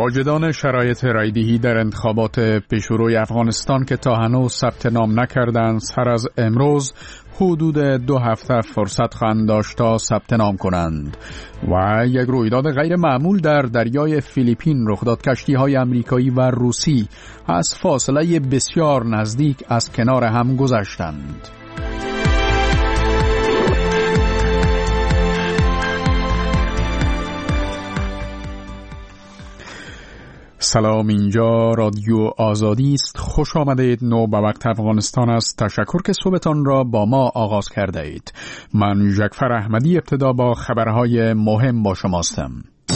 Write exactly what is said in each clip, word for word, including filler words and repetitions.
واجدان شرایط رایدهی در انتخابات پیشروی افغانستان که تا هنوز ثبت نام نکردند سر از امروز حدود دو هفته فرصت خواهند داشت تا ثبت نام کنند. و یک رویداد غیر معمول در دریای فیلیپین رخ داد. کشتی‌های آمریکایی و روسی از فاصله بسیار نزدیک از کنار هم گذشتند. سلام، اینجا رادیو آزادی است. خوش آمدید. نو به وقت افغانستان است. تشکر که صبحتان را با ما آغاز کرده اید. من جعفر احمدی ابتدا با خبرهای مهم با شما هستم.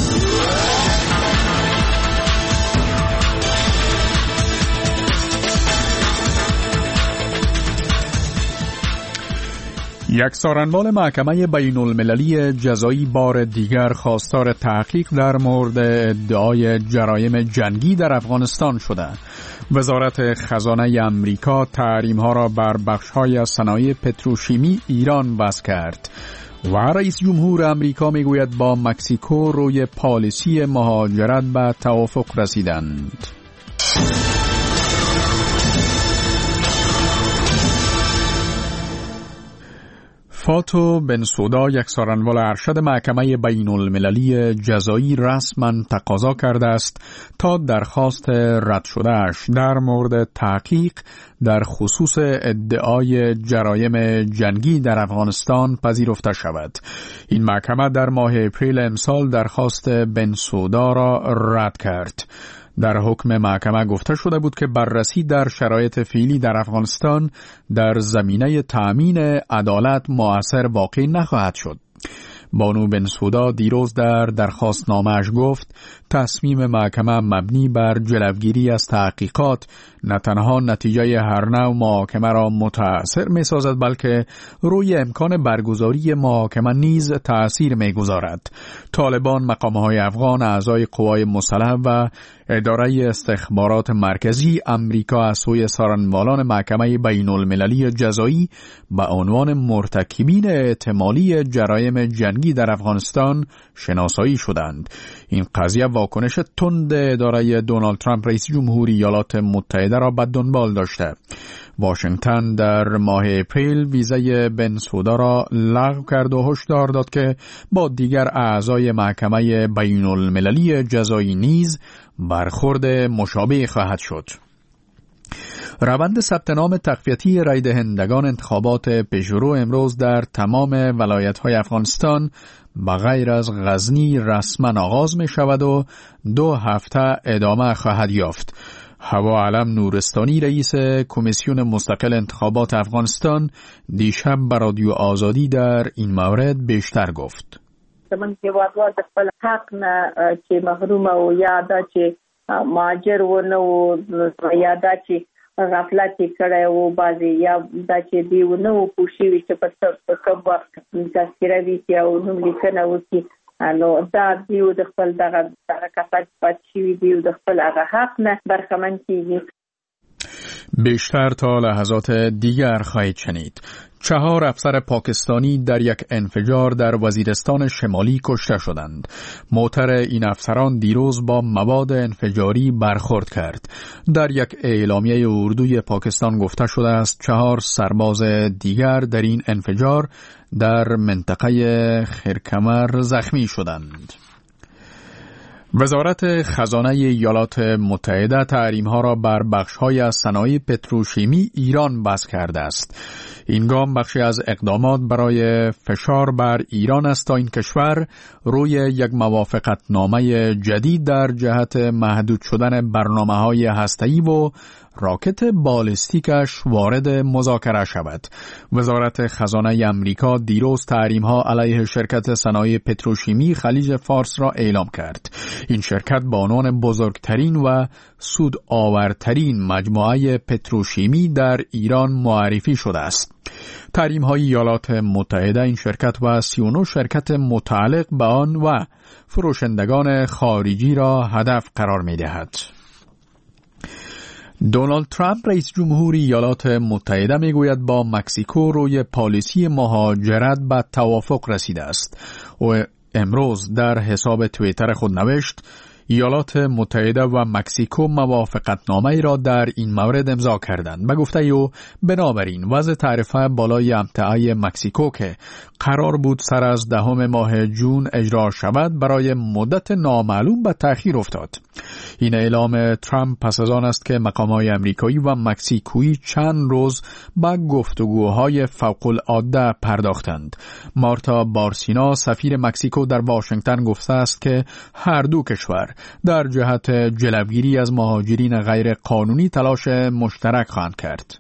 یک سارنوال محکمه بین المللی جزایی بار دیگر خواستار تحقیق در مورد ادعای جرایم جنگی در افغانستان شده. وزارت خزانه امریکا تحریم‌ها را بر بخش‌های از صنایع پتروشیمی ایران وضع کرد. و رئیس جمهور امریکا میگوید با مکزیکو روی پالیسی مهاجرت به توافق رسیدند. فاتو بنسودا، یک سارنوال ارشد محکمه بین المللی جزایی، رسما تقاضا کرده است تا درخواست رد شدهش در مورد تحقیق در خصوص ادعای جرایم جنگی در افغانستان پذیرفته شود. این محکمه در ماه اپریل امسال درخواست بنسودا را رد کرد. در حکم محکمه گفته شده بود که بررسی در شرایط فعلی در افغانستان در زمینه تأمین عدالت مؤثر واقع نخواهد شد. بانو بنسودا دیروز در درخواست نامه‌اش گفت تصمیم محکمه مبنی بر جلوگیری از تحقیقات نه تنها نتیجه هر نوع محاکمه را متأثر می سازد بلکه روی امکان برگزاری محاکمه نیز تأثیر می گذارد. طالبان، مقام‌های افغان، اعضای قوای مسلح و اداره استخبارات مرکزی امریکا از سوی سارنوالان محکمه بین المللی جزایی به عنوان مرتکبین احتمالی جرایم جنگی در افغانستان شناسایی شدند. این قضیه واکنش تند اداره دونالد ترامپ رئیس جمهوری ایالات متحده را به دنبال داشته. واشنگتن در ماه اپریل ویزای بنسودا را لغو کرد و هشدار داد که با دیگر اعضای محکمه بین المللی جزایی نیز برخورد مشابه خواهد شد. روند ثبت نام تقویتی رای دهندگان انتخابات پیشرو امروز در تمام ولایت‌های افغانستان به غیر از غزنی رسما آغاز می شود و دو هفته ادامه خواهد یافت. هوا علم نورستانی، رئیس کمیسیون مستقل انتخابات افغانستان، دیشب به رادیو آزادی در این مورد بیشتر گفت. من هیوادوال د خپل حق نه چې محروم او یا دا چې مهاجر و نه و یا دا چې غفلت کړی و بعضې یا دا چې دی و نه و پوه شوي چې په کوم وخت تذکره وي او نوم لیکنه وکړي، نو دا دیو د خپل دغه دغه کسات پاتې شوي دیو د خپل هغه حق نه برخمن کیږي. بیشتر تا لحظات دیگر خواهید شنید. چهار افسر پاکستانی در یک انفجار در وزیرستان شمالی کشته شدند. موتر این افسران دیروز با مواد انفجاری برخورد کرد. در یک اعلامیه اردوی پاکستان گفته شده است چهار سرباز دیگر در این انفجار در منطقه خرکمر زخمی شدند. وزارت خزانه ایالات متحده تحریم‌ها را بر بخش‌های از صنایع پتروشیمی ایران وضع کرده است. این گام بخشی از اقدامات برای فشار بر ایران است تا این کشور روی یک موافقتنامه جدید در جهت محدود شدن برنامه‌های هسته‌ای و راکت بالستیکش وارد مذاکره شود. وزارت خزانه امریکا دیروز تحریم‌ها علیه شرکت صنایع پتروشیمی خلیج فارس را اعلام کرد. این شرکت به عنوان بزرگترین و سودآورترین مجموعه پتروشیمی در ایران معرفی شده است. تحریم‌های ایالات متحده این شرکت و سی و نه شرکت متعلق به آن و فروشندگان خارجی را هدف قرار می‌دهد. دونالد ترامپ رئیس جمهوری ایالات متحده میگوید با مکزیکو روی پالیسی مهاجرت به توافق رسیده است. و امروز در حساب توییتر خود نوشت ایالات متحده و مکزیکو موافقتنامه‌ای را در این مورد امضا کردند. به گفته او بنابراین وضع تعرفه بالای امتعه مکزیکو که قرار بود سر از دهم ماه جون اجرا شود برای مدت نامعلوم به تأخیر افتاد. این اعلام ترامپ پس از آن است که مقامات امریکایی و مکزیکویی چند روز به گفتگوهای فوق العاده پرداختند. مارتا بارسینا سفیر مکزیکو در واشنگتن گفته است که هر دو کشور در جهت جلوگیری از مهاجرین غیر قانونی تلاش مشترک خواهند کرد.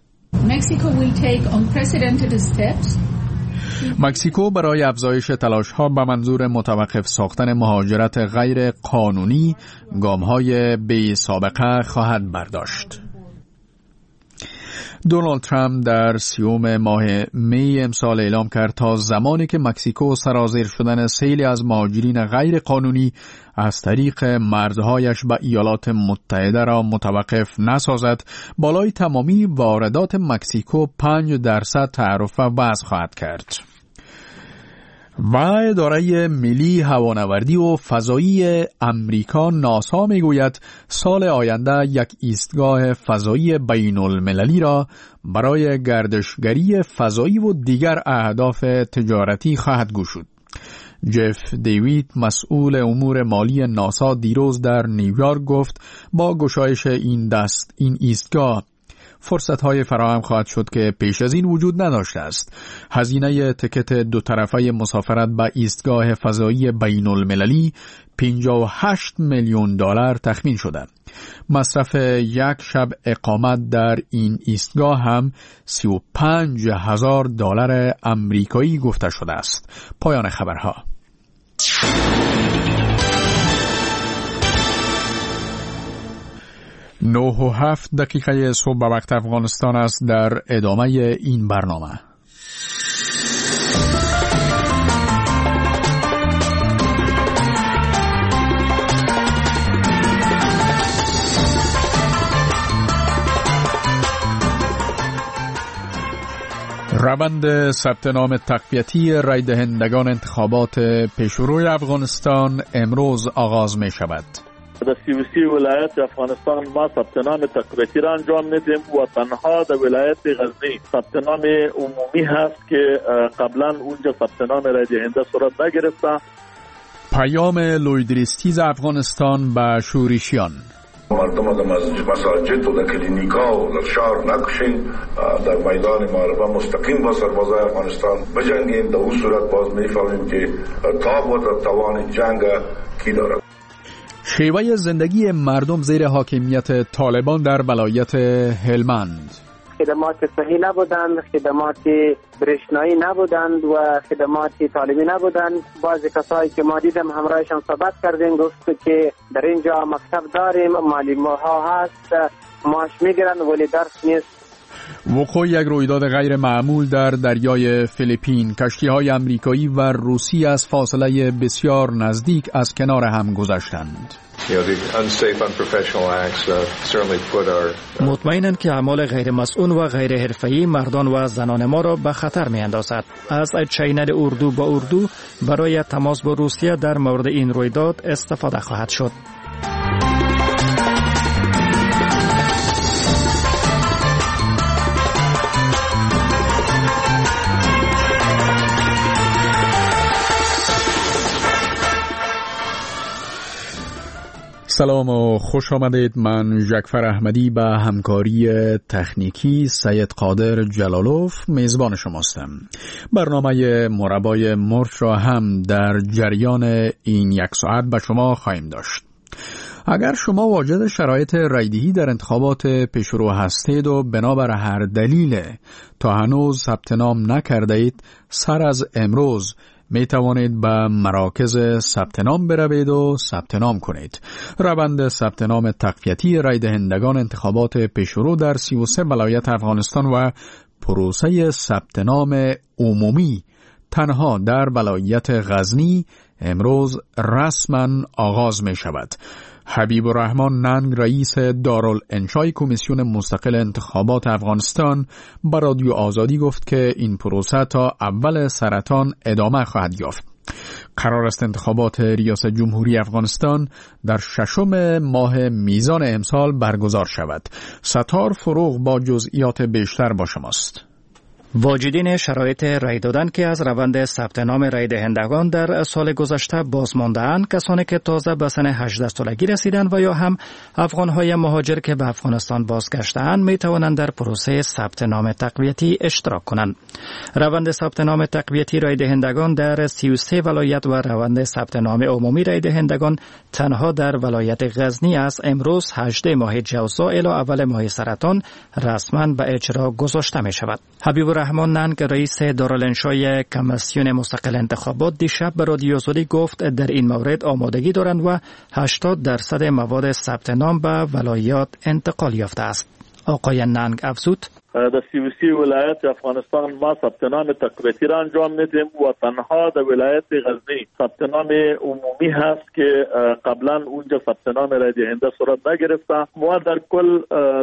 مکزیکو برای افزایش تلاش‌ها به منظور متوقف ساختن مهاجرت غیر قانونی گام‌های بی سابقه خواهد برداشت. دونالد ترامپ در سیوم ماه می امسال اعلام کرد تا زمانی که مکزیکو سرازیر شدن سیلی از مهاجرین غیر قانونی از طریق مرزهایش به ایالات متحده را متوقف نسازد، بالای تمامی واردات مکزیکو پنج درصد تعرفه وضع خواهد کرد. و اداره ملی هوانوردی و فضایی امریکا ناسا میگوید سال آینده یک ایستگاه فضایی بین المللی را برای گردشگری فضایی و دیگر اهداف تجارتی خواهد گشود. جف دیوید مسئول امور مالی ناسا دیروز در نیویورک گفت با گشایش این دست این ایستگاه فرصت‌های فراهم خواهد شد که پیش از این وجود نداشته است. هزینه تکت دو طرفه مسافرت به ایستگاه فضایی بین المللی پنجاه و هشت میلیون دلار تخمین شده. مصرف یک شب اقامت در این ایستگاه هم سی و پنج هزار دلار آمریکایی گفته شده است. پایان خبرها. نه و هفت دقیقه صبح به وقت افغانستان است. در ادامه این برنامه روند ثبت نام تقویتی رای دهندگان انتخابات پیشروی افغانستان امروز آغاز می شود. در سی و سی ولایت افغانستان ما ثبت نام تقویتی را انجام میدیم و تنها در ولایت غزنی ثبت نام عمومی هست که قبلا اونجا ثبت نام رای دهنده صورت نگرفته. پیام لویدریستیز افغانستان به شورشیان: مردم در مساجد و در کلینیکا و در شهر نکشین، در میدان معرکه مستقیم با سربازای افغانستان بجنگیم. در اون صورت باز میفهمیم که تاب و توان جنگ کی دارد. شیوه زندگی مردم زیر حاکمیت طالبان در ولایت هلمند: خدمات صحی نبودند، خدمات برشنایی نبودند و خدمات تعلیمی نبودند. بعضی کسایی که ما دیدم همراهشان صحبت کردیم گفت که در اینجا مکتب داریم، معلم ها هست، معاش میگیرن ولی درس نیست. وقوع یک رویداد غیر معمول در دریای فیلیپین. کشتی‌های آمریکایی و روسی از فاصله بسیار نزدیک از کنار هم گذشتند. مطمئنند که اعمال غیر مسئول و غیر حرفه‌ای مردان و زنان ما را به خطر می‌اندازد. از چینل اردو با اردو برای تماس با روسیه در مورد این رویداد استفاده خواهد شد. سلام و خوش آمدید. من جعفر احمدی به همکاری تکنیکی سید قادر جلالوف میزبان شماستم. برنامه مربای مرچ را هم در جریان این یک ساعت به شما خواهیم داشت. اگر شما واجد شرایط رایدهی در انتخابات پیشرو هستید و بنابر هر دلیل تا هنوز ثبت نام نکرده اید، سر از امروز می توانید به مراکز ثبت نام بروید و ثبت نام کنید. روند ثبت نام تقویتی رای دهندگان انتخابات پیشرو در سی و سه ولایت افغانستان و پروسه ثبت نام عمومی تنها در ولایت غزنی امروز رسما آغاز می شود. حبیب الرحمن ننگ رئیس دارالانشای کمیسیون مستقل انتخابات افغانستان به رادیو آزادی گفت که این پروسه تا اول سرطان ادامه خواهد یافت. قرار است انتخابات ریاست جمهوری افغانستان در ششم ماه میزان امسال برگزار شود. ستار فروغ با جزئیات بیشتر با شماست. واجدین شرایط رای دادن که از روند ثبت نام رای دهندگان در سال گذشته باز مانده‌اند، کسانی که تازه به سن هجده سالگی رسیدند و یا هم افغان‌های مهاجر که به افغانستان بازگشته‌اند می توانند در پروسه ثبت نام تقویتی اشتراک کنند. روند ثبت نام تقویتی رای دهندگان در سی و سه ولایت و روند ثبت نام عمومی رای دهندگان تنها در ولایت غزنی از امروز هجده ماه جوزا الی اول ماه سرطان رسما به اجرا گذاشته می شود. حبیب رحمان ننگ رئیس دارالانشای کمیسیون مستقل انتخابات دیشب به رادیو آزادی گفت در این مورد آمادگی دارند و هشتاد درصد مواد ثبت نام به ولایات انتقال یافته است. آقای ننگ افزود: در سی و سی ولایت افغانستان ما ثبت نام تقویتی را انجام میدیم و تنها در ولایت غزنی ثبت نام عمومی هست که قبلا اونجا ثبت نام رای دهنده صورت نگرفته. ما در کل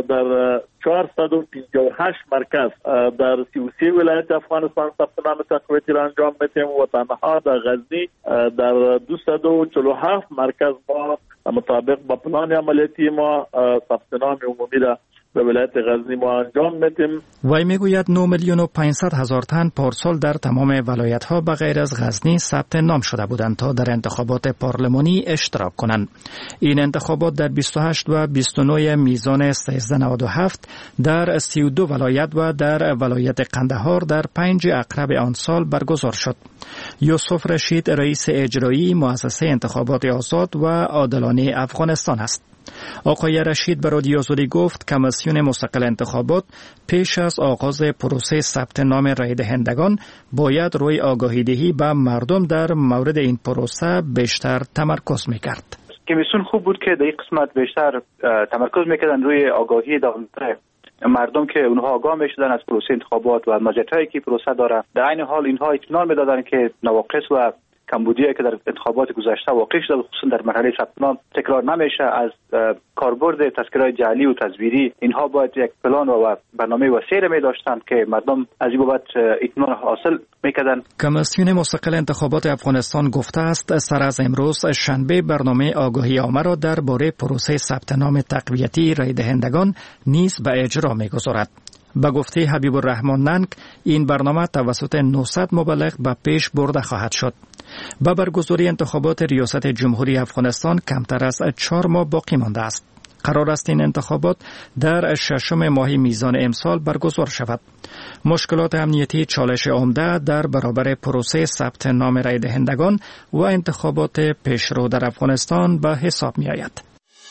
در چهارصد و پنجاه و هشت مرکز در سی و سی ولایت افغانستان ثبت نام تقویتی را انجام میدیم و تنها در غزنی در دویست و چهل و هفت مرکز ما مطابق با پلان عملیاتی ما ثبت نام عمومی را به ولایت غزنی ما انجام میدیم. وی میگوید نه میلیون و پانصد هزار تن پارسال در تمام ولایت ها به غیر از غزنی ثبت نام شده بودند تا در انتخابات پارلمانی اشتراک کنند. این انتخابات در بیست و هشت و بیست و نه میزان سیزده نود و هفت در سی و دو ولایت و در ولایت قندهار در پنج اقرب آن سال برگزار شد. یوسف رشید رئیس اجرایی مؤسسه انتخابات آزاد و عادلانه افغانستان است. آقای رشید به رادیو آزادی گفت کمیسیون مستقل انتخابات پیش از آغاز پروسه ثبت نام رای دهندگان باید روی آگاهی دهی به مردم در مورد این پروسه بیشتر تمرکز میکرد. کمیسیون خوب بود که در این قسمت بیشتر تمرکز میکردن روی آگاهی داخل مردم که اونها آگاه میشدن از پروسه انتخابات و مزیتایی که پروسه داره. در عین حال اینها اطمینان میدادن که نواقص و کمبودی که در انتخابات گذشته واقع شده خصوصا در مرحله ثبت نام تکرار نمیشه. از کاربرد تذکره‌های جعلی و تصویری اینها باید یک پلان و برنامه وسیع می داشتند که مردم از این بابت اطمینان حاصل میکردند. کمیسیون مستقل انتخابات افغانستان گفته است سر از امروز شنبه برنامه آگاهی عامه را درباره پروسه ثبت نام تقویتی رای دهندگان نیز به اجرا میگذارد. به گفته حبیب الرحمن ننگ این برنامه توسط نهصد مبلغ به پیش برده خواهد شد. به برگزاری انتخابات ریاست جمهوری افغانستان کمتر از چهار ماه باقی مانده است. قرار است این انتخابات در ششم ماه میزان امسال برگزار شود. مشکلات امنیتی چالش عمده در برابر پروسه ثبت نام رای دهندگان و انتخابات پیشرو در افغانستان به حساب می آید.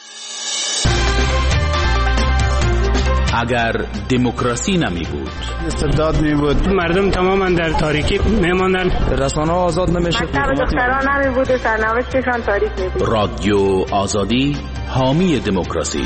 اگر دموکراسی نمی بود، استبداد می بود، مردم تماما در تاریکی می ماندن، رسانه آزاد نمیشه، دختران نمی بود، سرنوشتشان تاریک می بود. رادیو آزادی حامی دموکراسی.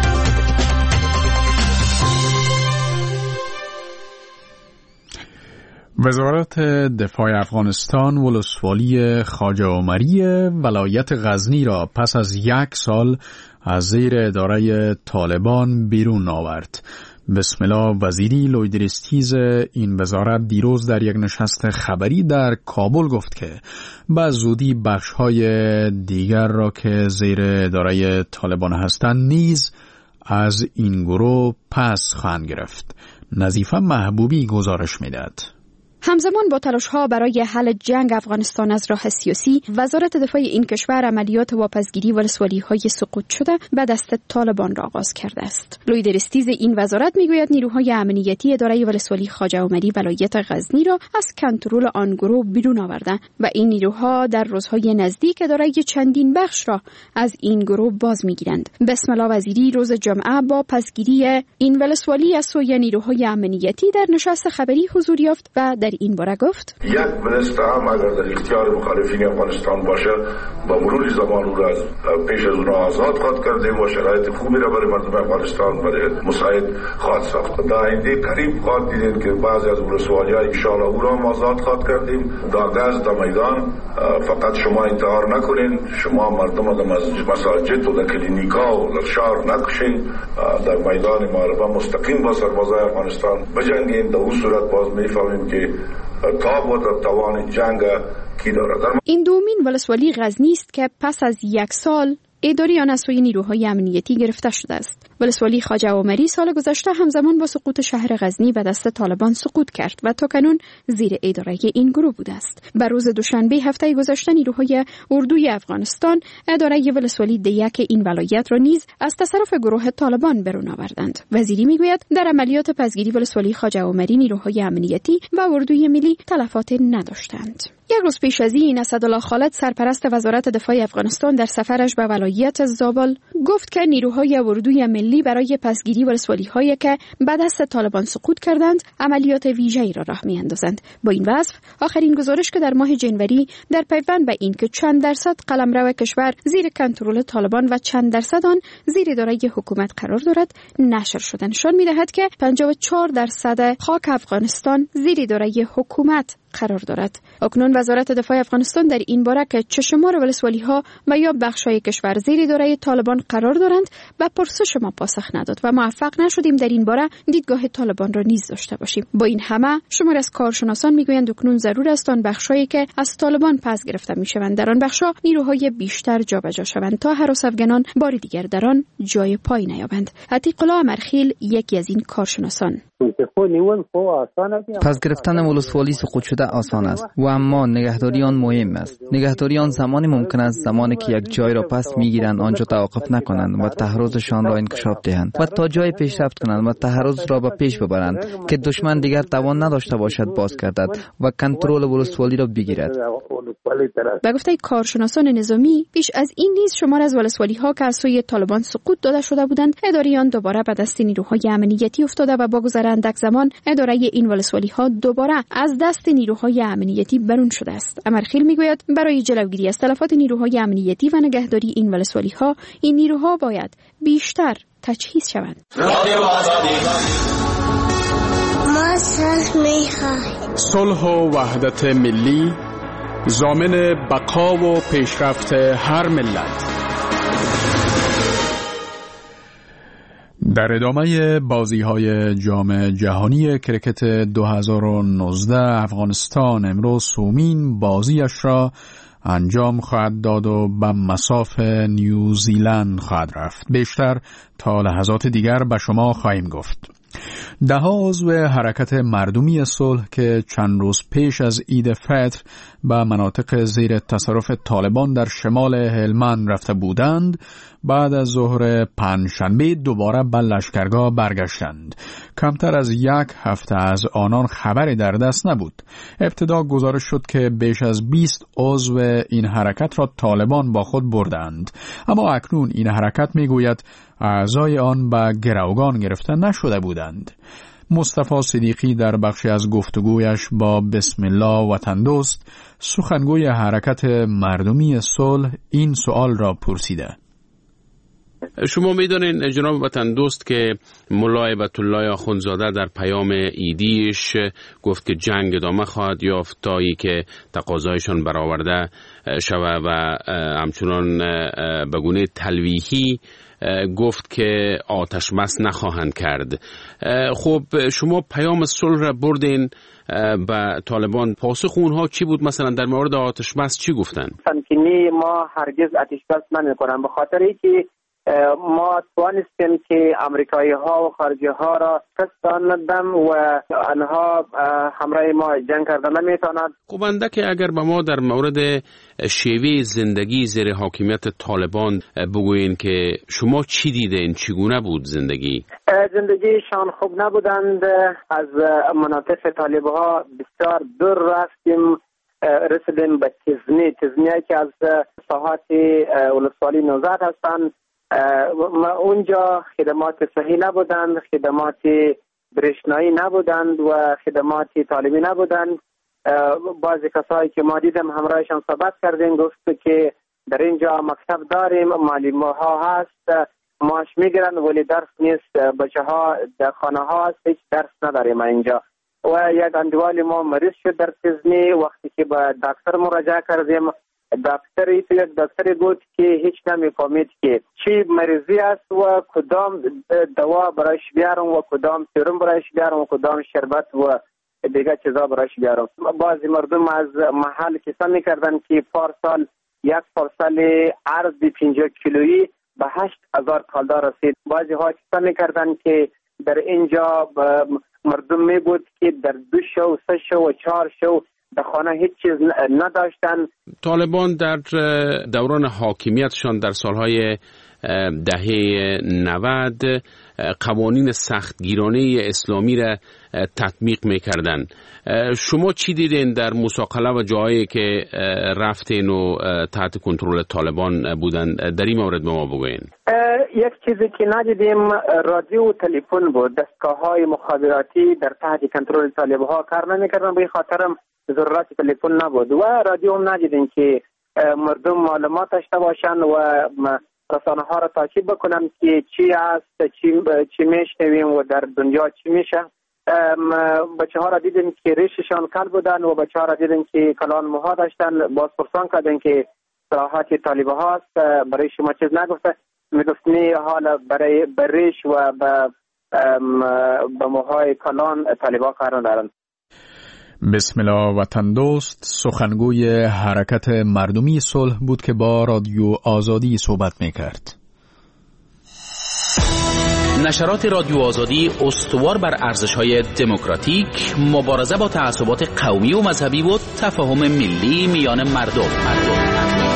وزارت دفاع افغانستان ولسوالی خواجه عمری ولایت غزنی را پس از یک سال از زیر اداره طالبان بیرون آورد. بسم الله وزیری لویدرستیز این وزارت دیروز در یک نشست خبری در کابل گفت که به زودی بخش‌های دیگر را که زیر اداره طالبان هستند نیز از این گروه پس خواهند گرفت. نظیفه محبوبی گزارش می‌دهد. همزمان با تلاش‌ها برای حل جنگ افغانستان از راه سیاسی، وزارت دفاع این کشور عملیات واپسگیری ولسوالی‌های سقوط شده به دست طالبان را آغاز کرده است. لویدرستیز این وزارت میگوید نیروهای امنیتی اداره ولسوالی خواجه عمری ولایت غزنی را از کنترل آن گروه بیرون آورده و این نیروها در روزهای نزدیک اداره چندین بخش را از این گروه باز میگیرند. بسم الله وزیری روز جمعه با پسگیری این ولسوالی از سوی نیروهای امنیتی در نشست خبری حضور یافت و در این باره گفت: یک منستر هم اگر در اختیار مخالفین افغانستان باشه با مرور زمان او را پیش از اون آزاد خواهد کردیم و شرایط خوبی را برای مردم افغانستان برای مساعد خواهد ساخت. در آینده قریب خواهد دیدین که بعضی از ولسوالی‌ها ان شاء الله او را آزاد خواهد کردیم. در گاز در میدان فقط شما انتحار نکنین، شما مردم در مساجد و در کلینیکا و در شهر نکشین، در میدان معرکه مستقیم با سربازای افغانستان بجنگین. در اون صورت باز میفهمیم که تاب و توان جنگ کی دارد. این دومین ولسوالی غزنی است که پس از یک سال اداره آن از سوی نیروهای امنیتی گرفته شده است. ولسوالی خواجه عمری سال گذشته همزمان با سقوط شهر غزنی به دست طالبان سقوط کرد و تاکنون زیر اداره این گروه بوده است. بر روز دوشنبه هفته گذشته نیروهای اردوی افغانستان اداره ولسوالی دیک این ولایت را نیز از تصرف گروه طالبان برون آوردند. وزیری میگوید در عملیات پسگیری ولسوالی خواجه عمری نیروهای امنیتی و اردوی ملی تلفات نداشتند. یک روز پیش از این اسدالله خالد سرپرست وزارت دفاع افغانستان در سفرش به ولایت زابل گفت که نیروهای اردوی ملی برای پسگیری ولسوالی‌هایی که به دست طالبان سقوط کردند عملیات ویژه‌ای را راه می‌اندازند. با این وصف آخرین گزارش که در ماه جنوری در پیوند به این که چند درصد قلمرو کشور زیر کنترل طالبان و چند درصد آن زیر اداره حکومت قرار دارد نشر شده نشان می‌دهد که پنجاه و چهار درصد خاک افغانستان زیر اداره حکومت قرار دارد. اکنون وزارت دفاع افغانستان در این باره که چه شمار ولسوالی‌ها و یا بخش‌های کشور زیر اداره طالبان قرار دارند به پرسش ما پاسخ نداد و موفق نشدیم در این باره دیدگاه طالبان را نیز داشته باشیم. با این همه شمار از کارشناسان میگویند اکنون ضرور است آن بخش‌هایی که از طالبان پس گرفته میشوند در آن بخش‌ها نیروهای بیشتر جابجا شوند تا هراس افغانان بار دیگر در آن جای پای نیابند. عتیق الله امرخیل یکی از این کارشناسان: پس گرفتن ولسوالی سقوط شده آسان است و اما نگهداری آن مهم است. نگهداری آن زمانی ممکن است زمانی که یک جای را پس میگیرند آنجا توقف نکنند و تحرزشان را انکشاف دهند و تا جای پیشرفت کنند و تحرز را به پیش ببرند که دشمن دیگر توان نداشته باشد باز گردد و کنترل ولسوالی را بگیرد. به گفته کارشناسان نظامی پیش از این نیز شمار از ولسوالی‌ها که از سوی طالبان سقوط داده شده بودند اداره آن دوباره به دست نیروهای امنیتی افتاده و با گذر اندک زمان اداره این ولسوالی‌ها دوباره از دست نیروهای امنیتی برون شده است. امرخیل میگوید برای جلوگیری از تلفات نیروهای امنیتی و نگهداری این ولسوالی‌ها این نیروها باید بیشتر تجهیز شوند. صلح و وحدت ملی ضامن بقا و پیشرفت هر ملت. در ادامه بازی‌های جام جهانی کرکت دو هزار و نوزده افغانستان امروز سومین بازیش را انجام خواهد داد و به مصاف نیوزیلند خواهد رفت. بیشتر تا لحظات دیگر به شما خواهیم گفت. ده ها عضو حرکت مردمی صلح که چند روز پیش از عید فطر به مناطق زیر تصرف طالبان در شمال هلمند رفته بودند بعد از ظهر پنجشنبه دوباره به لشکرگاه برگشتند. کمتر از یک هفته از آنان خبری در دست نبود. ابتدا گزارش شد که بیش از بیست عضو این حرکت را طالبان با خود بردند، اما اکنون این حرکت میگوید اعضای آن به گروگان گرفته نشده بودند. مصطفی صدیقی در بخشی از گفتگویش با بسم الله وطن دوست سخنگوی حرکت مردمی صلح این سوال را پرسیده: شما میدونین جناب وطن دوست که ملا هیبت الله آخوندزاده در پیام عیدیش گفت که جنگ ادامه خواهد یافت تا ای که تقاضایشان برآورده شود و همچنان به گونه تلویحی گفت که آتش بس نخواهند کرد. خب شما پیام صلح را بردین به طالبان، پاسخ اونها چی بود؟ مثلا در مورد آتش بس چی گفتن؟ تمکینی ما هرگز آتش بس نمی‌کنیم، به خاطر اینکه ما توانستیم که امریکایی ها و خارجی ها را کستان ندم و آنها همراه ما جنگ کردن نمیتواند. خب اندک اگر به ما در مورد شیوه زندگی زیر حاکمیت طالبان بگوین که شما چی دیدین، چگونه بود زندگی؟ زندگیشان خوب نبودند. از مناطق طالب ها بسیار دور رفتیم، رسیدیم به تزنی تزنی که از ساحات ولسوالی نوزاد هستند. اونجا خدمات صحی نبودند، خدمات برشنایی نبودند و خدمات تعلیمی نبودند. بعضی کسایی که ما دیدم همراهشان صحبت کردیم گفت که در اینجا مکتب داریم، معلم ها هست، معاش میگیرن ولی درس نیست، بچه ها در خانه ها هست، هیچ درس نداریم اینجا. و یک اندوال ما مریض شد در تزنی. وقتی که به دکتر مراجعه کردیم دکتری تو یک دکتری بود که هیچ نمیفهمید که چی مریضی است و کدام دوا برایش بیارم و کدام سرم برایش بیارم و کدام شربت و دیگه چیزا برایش بیارم. بعضی مردم از محل کسا میکردن که پارسال یک پارسال ارز پنجاه کیلویی به هشت هزار کالدار رسید. بعضی ها کسا میکردن که در اینجا مردم می بود که در دو شو، سه شو و چهار شو در خانه هیچ چیز نداشتن. طالبان در دوران حاکمیتشان در سالهای دهه نود قوانین سختگیرانه اسلامی را تطبیق میکردن. شما چی دیدین در مساقله و جایی که رفتین و تحت کنترل طالبان بودن؟ در این مورد به ما بگوین. یک چیزی که ندیدیم رادیو و تلفن بود. دستگاه های مخابراتی در تحت کنترل طالب ها کار نمیکردن، به خاطرم ضرورت تلفن نبود و رادیو هم ندیدیم که مردم معلومات داشته باشن و رسانه ها را تعقیب بکنن که چی است، چی چی میشنویم و در دنیا چی میشه. بچه ها را دیدیم که ریششان کل بودن و بچه ها را دیدیم که کلان موها داشتن. باز پرسان کردن که صراحت طالبه هاست، برای شما چیز نگفته. میگفتنی حالا برای بریش و به موهای کلان طالبه ها کار ندارن. بسم الله وطن دوست سخنگوی حرکت مردمی صلح بود که با رادیو آزادی صحبت میکرد. نشرات رادیو آزادی استوار بر ارزش‌های دموکراتیک، مبارزه با تعصبات قومی و مذهبی و تفاهم ملی میان مردم. مردم.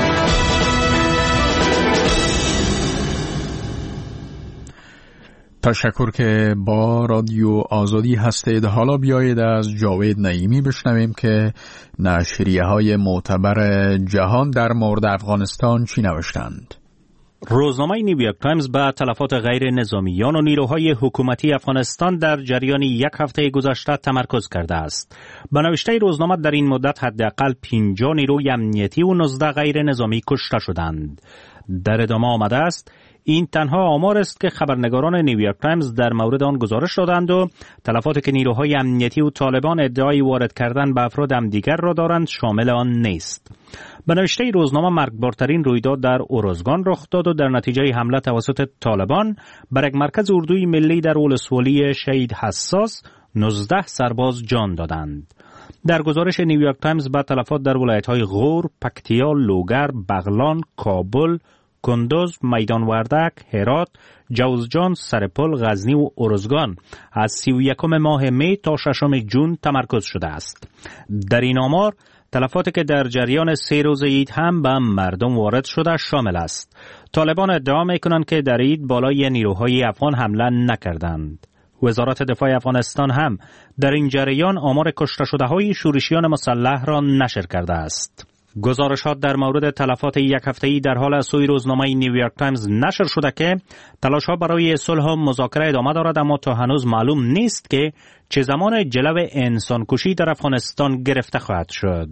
تشکر که با رادیو آزادی هستید. حالا بیایید از جاوید نعیمی بشنویم که نشریه های معتبر جهان در مورد افغانستان چی نوشتند. روزنامه نیویورک تایمز به تلفات غیر نظامیان و نیروهای حکومتی افغانستان در جریان یک هفته گذشته تمرکز کرده است. به نوشته روزنامه در این مدت حداقل پنجاه نیروی امنیتی و نوزده غیر نظامی کشته شدند. در ادامه آمده است این تنها آمار است که خبرنگاران نیویورک تایمز در مورد آن گزارش دادند و تلفاتی که نیروهای امنیتی و طالبان ادعای وارد کردن به افراد همدیگر را دارند شامل آن نیست. به نوشته روزنامه مرگبارترین رویداد در اورزگان رخ داد و در نتیجه حمله توسط طالبان بر یک مرکز اردوی ملی در ولسوالی شهید حساس نوزده سرباز جان دادند. در گزارش نیویورک تایمز به تلفات در ولایت‌های غور، پکتیا، لوگر، بغلان، کابل، کندوز، میدان وردک، هرات، جوزجان، سرپل، غزنی و ارزگان از سی و یکم ماه می تا ششم جون تمرکز شده است. در این آمار تلفاتی که در جریان سه روز عید هم به مردم وارد شده شامل است. طالبان ادعا می‌کنند که در عید بالای نیروهای افغان حمله نکردند. وزارت دفاع افغانستان هم در این جریان آمار کشته شده‌های شورشیان مسلح را نشر کرده است. گزارشات در مورد تلفات یک هفته‌ای در حال از سوی روزنامه نیویورک تایمز نشر شده که تلاش‌ها برای صلح و مذاکره ادامه دارد، اما تا هنوز معلوم نیست که چه زمان جلو انسانکشی در افغانستان گرفته خواهد شد.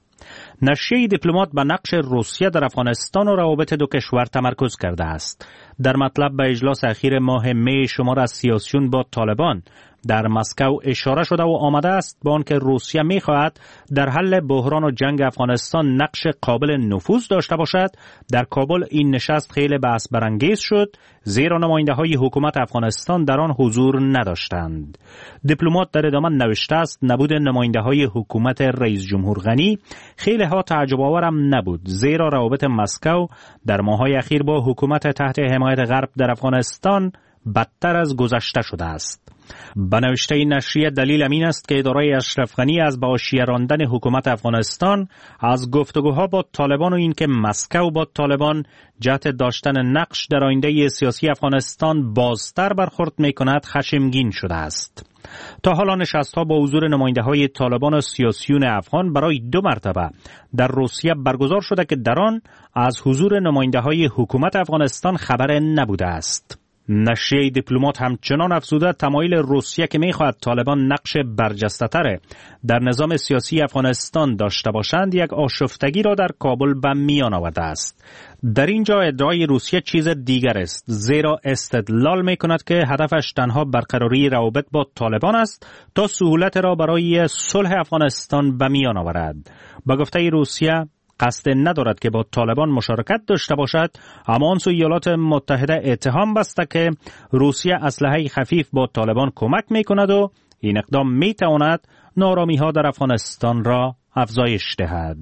نشریه دیپلمات به نقش روسیه در افغانستان و روابط دو کشور تمرکز کرده است. در مطلب به اجلاس اخیر ماه می شمار از سیاسیون با طالبان در مسکو اشاره شده و آمده است با آنکه روسیه می‌خواهد در حل بحران و جنگ افغانستان نقش قابل نفوذ داشته باشد. در کابل این نشست خیلی بحث برانگیز شد، زیرا نماینده‌های حکومت افغانستان در آن حضور نداشتند. دیپلمات در ادامه نوشته است نبود نماینده‌های حکومت رئیس جمهور غنی خیلی ها تعجب آورم نبود، زیرا روابط مسکو در ماه‌های اخیر با حکومت تحت حمایت غرب در افغانستان بدتر از گذشته شده است. به نوشته این نشریه دلیل امین است که اداره اشرف غنی از به حاشیه راندن حکومت افغانستان از گفتگوها با طالبان و اینکه مسکو با طالبان جهت داشتن نقش در آینده سیاسی افغانستان بازتر برخورد می‌کند خشمگین شده است. تا حالا نشست‌ها با حضور نماینده‌های طالبان و سیاسیون افغان برای دو مرتبه در روسیه برگزار شده که در آن از حضور نماینده‌های حکومت افغانستان خبر نبوده است. نشریه دیپلمات همچنان افزوده تمایل روسیه که می‌خواهد طالبان نقش برجسته‌تر در نظام سیاسی افغانستان داشته باشند یک آشفتگی را در کابل به میان آورده است. در اینجا ادعای روسیه چیز دیگر است، زیرا استدلال می‌کند که هدفش تنها برقراری روابط با طالبان است تا سهولت را برای صلح افغانستان به میان آورد. با گفته روسیه قصد ندارد که با طالبان مشارکت داشته باشد، اما آن سوی ایالات متحده اتهام بسته که روسیه اسلحه خفیف با طالبان کمک می کند و این اقدام می تواند نارامی ها در افغانستان را افزایش دهد.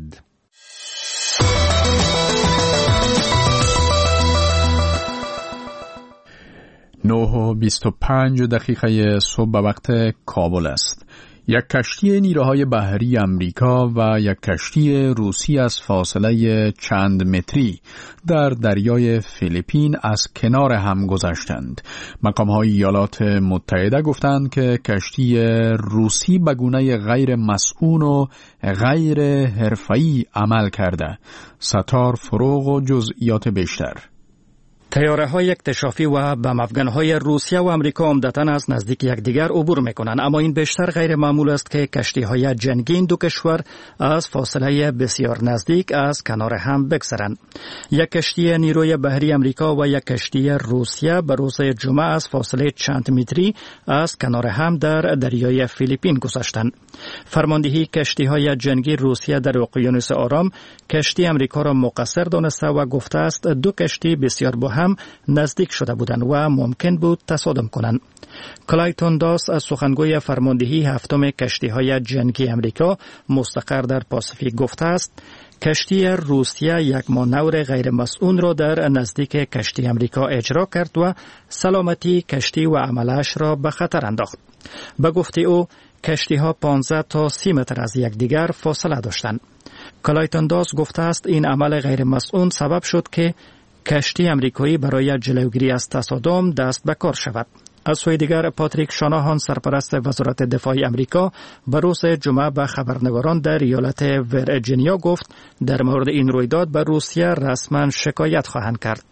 نه و بیست و پنج دقیقه صبح به وقت کابل است. یک کشتی نیروهای بحری امریکا و یک کشتی روسی از فاصله چند متری در دریای فیلیپین از کنار هم گذشتند. مقام‌های ایالات متحده گفتند که کشتی روسی به گونه غیر مسئول و غیر حرفه‌ای عمل کرده. ستار فروغ و جزئیات بیشتر. تیاره های اکتشافی و بم افغان های روسیه و امریکا عمدتاً از نزدیک یکدیگر عبور میکنند، اما این بیشتر غیر معمول است که کشتی های جنگی این دو کشور از فاصله بسیار نزدیک از کنار هم بگذرند. یک کشتی نیروی بحری امریکا و یک کشتی روسیه به روز جمعه از فاصله چند متری از کنار هم در دریای فیلیپین گذشتند. فرماندهی کشتی های جنگی روسیه در اقیانوس آرام کشتی امریکا را مقصر دانسته و گفته است دو کشتی بسیار با هم نزدیک شده بودند و ممکن بود تصادم کنند. کلایتون داس از سخنگوی فرماندهی هفتم کشتی های جنگی امریکا مستقر در پاسیفیک گفته است کشتی روسیه یک مانور غیر مسئول را در نزدیک کشتی امریکا اجرا کرد و سلامتی کشتی و عملش را به خطر انداخت. به گفته او کشتی ها پانزده تا سی متر از یکدیگر فاصله داشتند. کلایتون داس گفته است این عمل غیر مسئول سبب شد که کشتی امریکایی برای جلوگیری از تصادم دست به کار شود. از سوی دیگر پاتریک شاناهان سرپرست وزارت دفاع امریکا به روز جمعه به خبرنگاران در ایالت ویرجینیا گفت در مورد این رویداد به روسیه رسما شکایت خواهند کرد.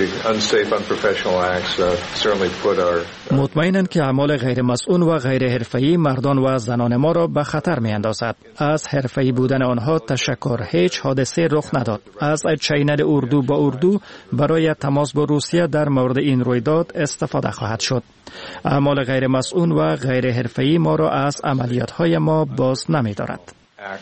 مطمئنند که اعمال غیر مسئول و غیر حرفه‌ای مردان و زنان ما را به خطر می اندازد. از حرفه‌ای بودن آنها تشکر، هیچ حادثه رخ نداد. از چینل اردو با اردو برای تماس با روسیه در مورد این رویداد استفاده خواهد شد. اعمال غیر مسئول و غیر حرفه‌ای ما را از عملیات‌های ما باز نمی‌دارد.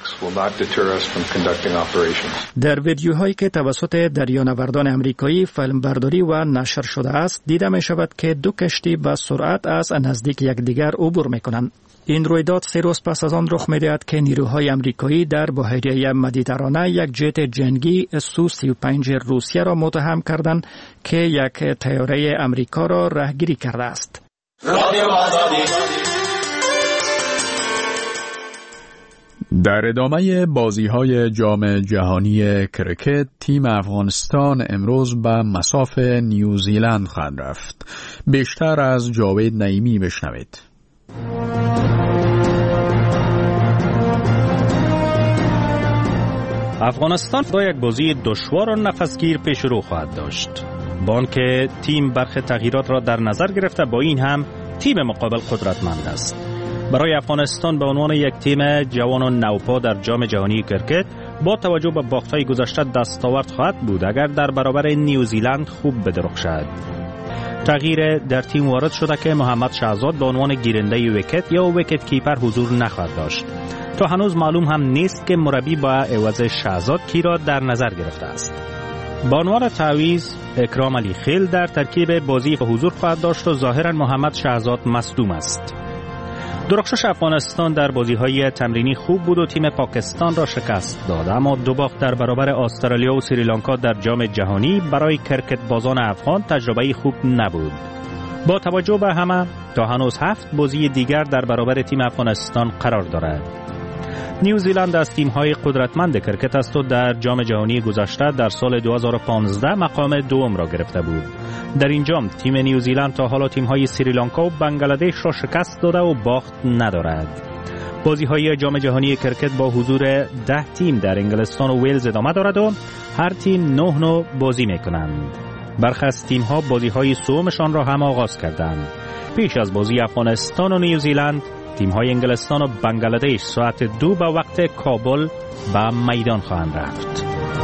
در ویدیوهایی که توسط دریانوردان امریکایی فیلم برداری و نشر شده است دیده می شود که دو کشتی با سرعت از نزدیک یکدیگر عبور می کنند. این رویداد سه روز پس از آن رخ می دهد که نیروهای امریکایی در بحیره مدیترانه یک جت جنگی سو سی و پنج روسیه را متهم کردند که یک طیاره امریکا را راهگیری کرده است. در ادامه بازی‌های جام جهانی کرکت تیم افغانستان امروز به مصاف نیوزیلند خواهد رفت. بیشتر از جاوید نعیمی بشنوید. افغانستان با یک بازی دشوار و نفسگیر پیش رو خواهد داشت. با آنکه تیم برخی تغییرات را در نظر گرفته با این هم تیم مقابل قدرتمند است. برای افغانستان به عنوان یک تیم جوان و نوپا در جام جهانی کرکت با توجه به باخت‌های گذشته دستاورد خواهد بود اگر در برابر نیوزیلند خوب بدرخشد. تغییر در تیم وارد شده که محمد شهزاد به عنوان گیرنده ویکت یا ویکت کیپر حضور نخواهد داشت. تا هنوز معلوم هم نیست که مربی با عوض شهزاد کی را در نظر گرفته است. با عنوان تعویض اکرام علی خیل در ترکیب بازی حضور خواهد داشت و ظاهرا محمد شهزاد مصدوم است. درخشش افغانستان در بازی‌های تمرینی خوب بود و تیم پاکستان را شکست داد، اما دو باخت در برابر استرالیا و سریلانکا در جام جهانی برای کرکت بازان افغان تجربه خوب نبود. با توجه به همه تا هنوز هفت بازی دیگر در برابر تیم افغانستان قرار دارد. نیوزیلند از تیم‌های قدرتمند کرکت است و در جام جهانی گذشته در سال دو هزار و پانزده مقام دوم را گرفته بود. در این جام تیم نیوزیلند تا حالا تیم‌های سریلانکا و بنگلادش را شکست داده و باخت ندارد. بازی‌های جام جهانی کرکت با حضور ده تیم در انگلستان و ویلز ادامه دارد و هر تیم نه نوع بازی می‌کنند. برخی از تیم‌ها بازی‌های سومشان را هم آغاز کردند. پیش از بازی افغانستان و نیوزیلند تیم‌های انگلستان و بنگلادش ساعت دو به وقت کابل به میدان خواهند رفت.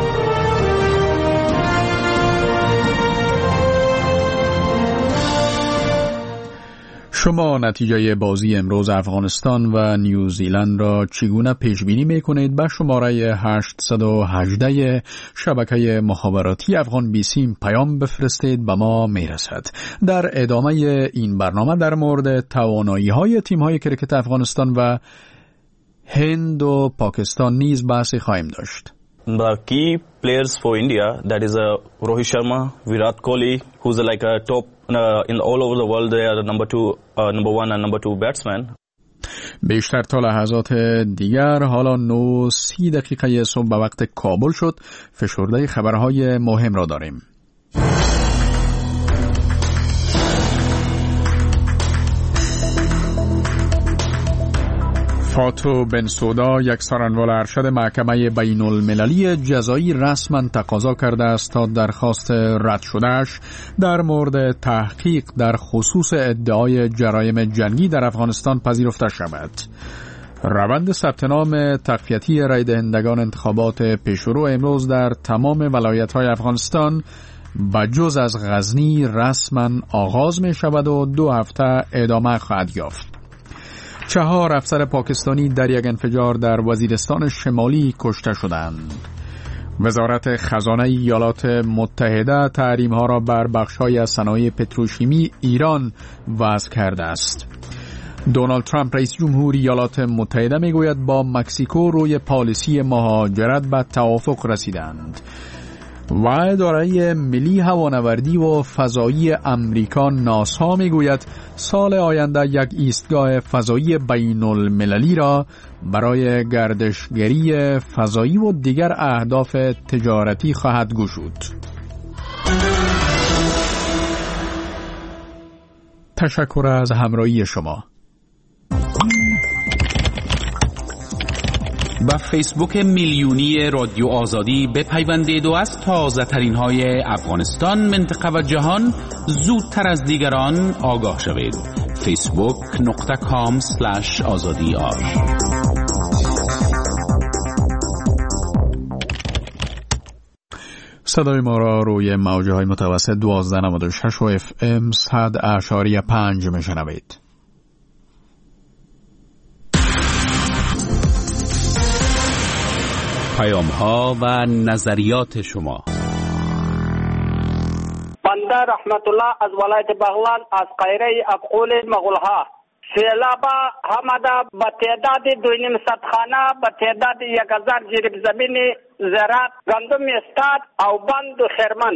شما نتیجه بازی امروز افغانستان و نیوزیلند را چگونه پیش بینی میکنید؟ به شماره هشت یک هشت شبکه مخابراتی افغان بیسیم پیام بفرستید، به ما میرسد. در ادامه این برنامه در مورد توانایی های تیم های کرکت افغانستان و هند و پاکستان نیز بحثی خواهیم داشت. The key players for India, that is uh, Rohit Sharma, Virat Kohli, who's like a top uh, in all over the world. They are the number two, uh, number one and number two batsman. بیشتر تا لحظات دیگر. حالا نه سی دقیقه صبح به وقت کابل شد. فشرده خبرهای مهم را داریم. فاتو بنسودا، یک سخنگوی ارشد محکمه بین المللی جزایی، رسما تقاضا کرده است تا درخواست رد شدهش در مورد تحقیق در خصوص ادعای جرایم جنگی در افغانستان پذیرفته شود. روند ثبت نام تقویتی رای دهندگان انتخابات پیشرو امروز در تمام ولایت‌های افغانستان بجز از غزنی رسما آغاز می شود و دو هفته ادامه خواهد یافت. چهار افسر پاکستانی در یک انفجار در وزیرستان شمالی کشته شدند. وزارت خزانه ایالات متحده تحریم‌ها را بر بخش‌های از صنایع پتروشیمی ایران وضع کرده است. دونالد ترامپ رئیس جمهور ایالات متحده میگوید با مکزیکو روی پالیسی مهاجرت به توافق رسیدند. و اداره ملی هوانوردی و فضایی امریکا ناسا میگوید سال آینده یک ایستگاه فضایی بین المللی را برای گردشگری فضایی و دیگر اهداف تجارتی خواهد گشود. تشکر از همراهی شما. با فیسبوک میلیونی رادیو آزادی بپیوندید و از تازه ترین های افغانستان، منطقه و جهان زودتر از دیگران آگاه شوید. فیسبوک نقطه کام سلش آزادی آر. صدای ما را روی موجه های متوسط دوازده نود و شش و اف ام صد اعشاری پنج میشنوید. پیام ها و نظریات شما. بنده رحمت الله از ولایت بغلان از قیره ابقول مغولها. سیلاب همدا به تعداد دو نیم صد خانه، به تعداد یک هزار جریب زمین زراعت، گندم استاد او بند و خیرمن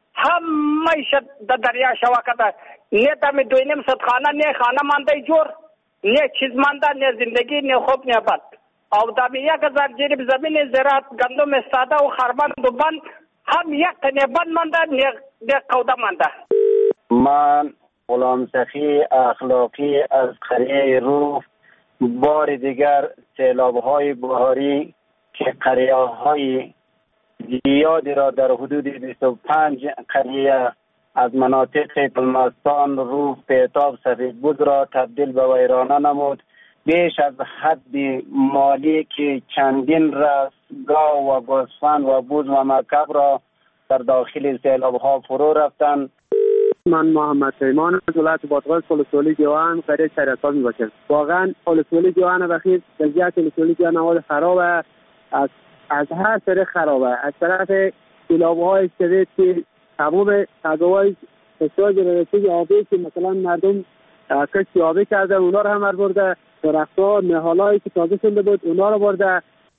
همه شد در دریا شواکده. نه تامی دو نیم صد خانه، نه خانه مانده جور، نه چیز مانده، نه زندگی، نه خوب، نه بد. او دامی یک هزار جریب زمین زراعت، گندم استاده و خربند و بند هم یک تنه بند مانده، نه قوده مانده. من غلام سخی اخلاقی از قریه روف بار دیگر سیلاب‌های بهاری که قریه‌های زیادی را در حدود بیست و پنج قریه از مناطق تلمستان، روف، پیتاب، سفیدبود را تبدیل به ویرانه نمود. بیش از حد مالی که چندین رستگاه و گوسفند و بوز و مرکب را در داخل سیلاب‌ها فرو رفتند. من محمد پیمان از ولایت بادغیس ولسوالی جوان قریه شهرستان میباشم. واقعا ولسوالی جوان بخیر وضعیت ولسوالی جوان حال خرابه، از از هر طرف خرابه. از طرف سیلاب‌های شدید که تمام فضاهای فشار جنراتوری آبی که مثلا مردم کشتی آبی کرده اونا رو هم برده، درخت‌ها نهالایی که تازه شده بود اونا رو برده.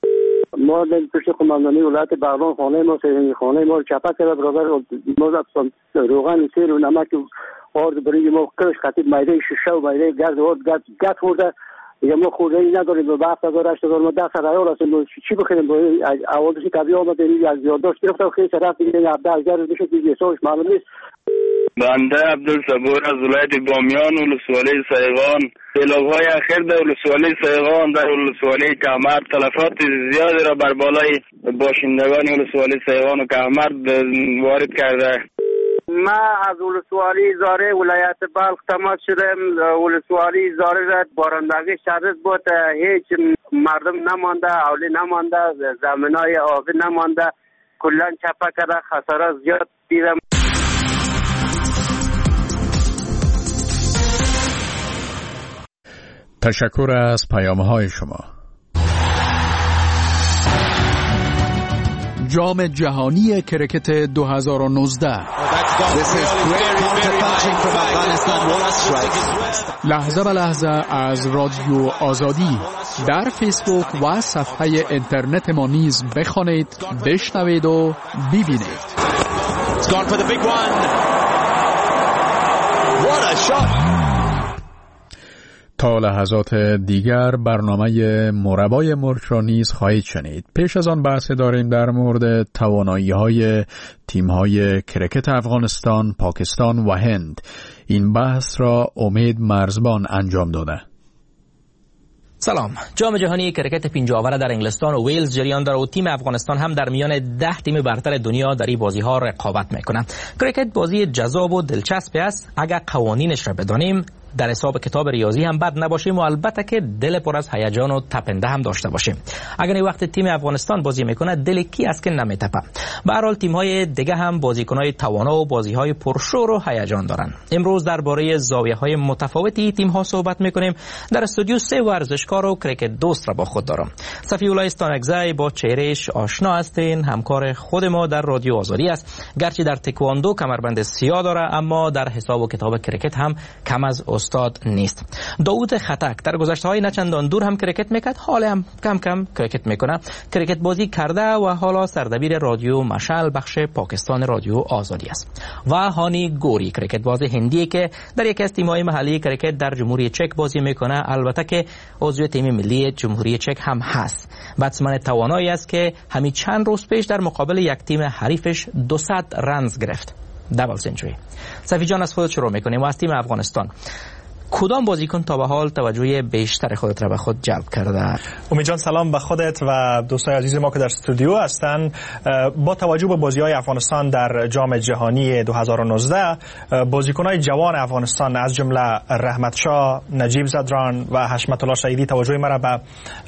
ما در پشت قماندانی ولایت بغلان خانه ما سیرنی خانه ما چپا کرده برابر ما روغن سیر و نمک آرد برای ما کش خطیب مایده شیشه و مایده گرد آرد گرد گرد خورده. یا ما خورده ای نداریم به بحث هزار هشت هزار ما ده سر ایال هستیم چی بخیریم اولشی کبی آمده این از یادداشت گرفتم خیلی طرف دیگه عبده اگر بشه دیگه حسابش معلوم نیست. بنده عبدالصبور از ولایت بامیان ولسوالی سیغان. سیلاب‌های اخیر در ولسوالی سیغان در ولسوالی کهمرد تلفات زیادی را بر بالای باشندگان ولسوالی سیغان و کهمرد وارد کرده. ما از ولسوالی زاره ولایت بلخ تماس شدم. ولسوالی زاره را بارندگی شدید بود، هیچ مردم نمانده، اولی نمانده، زمینای آبی نمانده، کلا چپا کرده، خسارات زیاد دیدم. تشکر از پیام‌های شما. جام جهانی کرکت دو هزار و نوزده. لحظه به لحظه از رادیو آزادی در فیسبوک و صفحه اینترنت ما نیز بخوانید، بشنوید و ببینید. تا لحظات دیگر برنامه مربای ملک را نیز خواهید شنید. پیش از آن بحث داریم در مورد توانایی‌های تیم‌های کرکت افغانستان، پاکستان و هند. این بحث را امید مرزبان انجام داده. سلام. جام جهانی کرکت پنجاوره در انگلستان و ویلز جریان داره و تیم افغانستان هم در میان ده تیم برتر دنیا در این بازی ها رقابت میکنه. کرکت بازی جذاب و دلچسبی است اگر قوانینش را بدانیم، در حساب کتاب ریاضی هم بد نباشیم و البته که دل پر از هیجان و تپنده هم داشته باشیم. اگر این وقت تیم افغانستان بازی میکنه دل کی است که نمیتپه. به هر حال تیم‌های دیگه هم بازیکن‌های توانا و بازی‌های پرشور و هیجان دارن. امروز درباره زاویه‌های متفاوتی تیم‌ها صحبت میکنیم. در استودیو سه ورزشکار و کرکت دوست را با خود دارم. صفی الله استانکزی با چهرهش آشنا هستین، همکار خود ما در رادیو آزادی است. گرچه در تکواندو کمربند سیاه داره اما در حساب و کتاب کرکت هم کم از استاد نیست. داوود خطک در گذشته‌های نچندان دور هم کرکت میکرد، حالا هم کم کم کرکت میکنه. کرکت بازی کرده و حالا سردبیر رادیو مشعل بخش پاکستان رادیو آزادی است. و هانی گوری کرکت باز هندی که در یکی از تیم‌های محلی کرکت در جمهوری چک بازی میکنه، البته که عضو تیم ملی جمهوری چک هم هست. بتسمن توانایی است که همین چند روز پیش در مقابل یک تیم حریفش دویست رنز گرفت. دبل سنچوری. صفی جان از خودت شروع میکنیم و از تیم افغانستان. کدام بازیکن تا به حال توجه بیشتر خودت را به خود جلب کرده؟ امید جان سلام به خودت و دوستای عزیز ما که در استودیو هستن. با توجه به بازی‌های افغانستان در جام جهانی دو هزار و نوزده، بازیکن‌های جوان افغانستان از جمله رحمت شاه، نجیب زدران و حشمت الله شهیدی توجه مرا به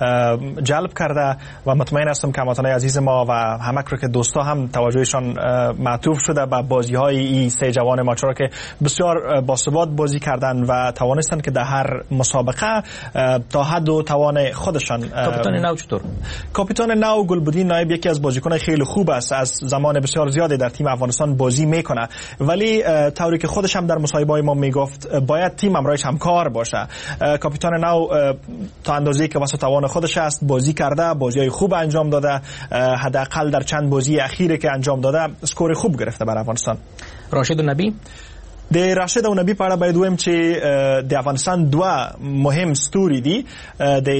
جلب کرده و مطمئن هستم که هموطنان عزیز ما و همه کرکت دوستا هم توجهشان معطوف شده به بازی‌های این سه جوان ما، چرا که بسیار باثبات بازی کردن و توانستن که در هر مسابقه تا حد و توان خودشان. کاپیتان نو چطور؟ کاپیتان نو گلبدین نایب یکی از بازیکنان خیلی خوب است، از زمان بسیار زیادی در تیم افغانستان بازی میکنه، ولی طوری که خودش هم در مصاحبه‌های ما میگفت باید تیم همراهش همکار باشه. کاپیتان نو تا اندازه‌ای که واسه توان خودش است بازی کرده، بازی‌های خوب انجام داده، حداقل در چند بازی اخیری که انجام داده اسکور خوب گرفته بر افغانستان. راشد نبی د راشد او نبی په اړه باید وایم چې د افغانستان دوه مهم ستوري دي. د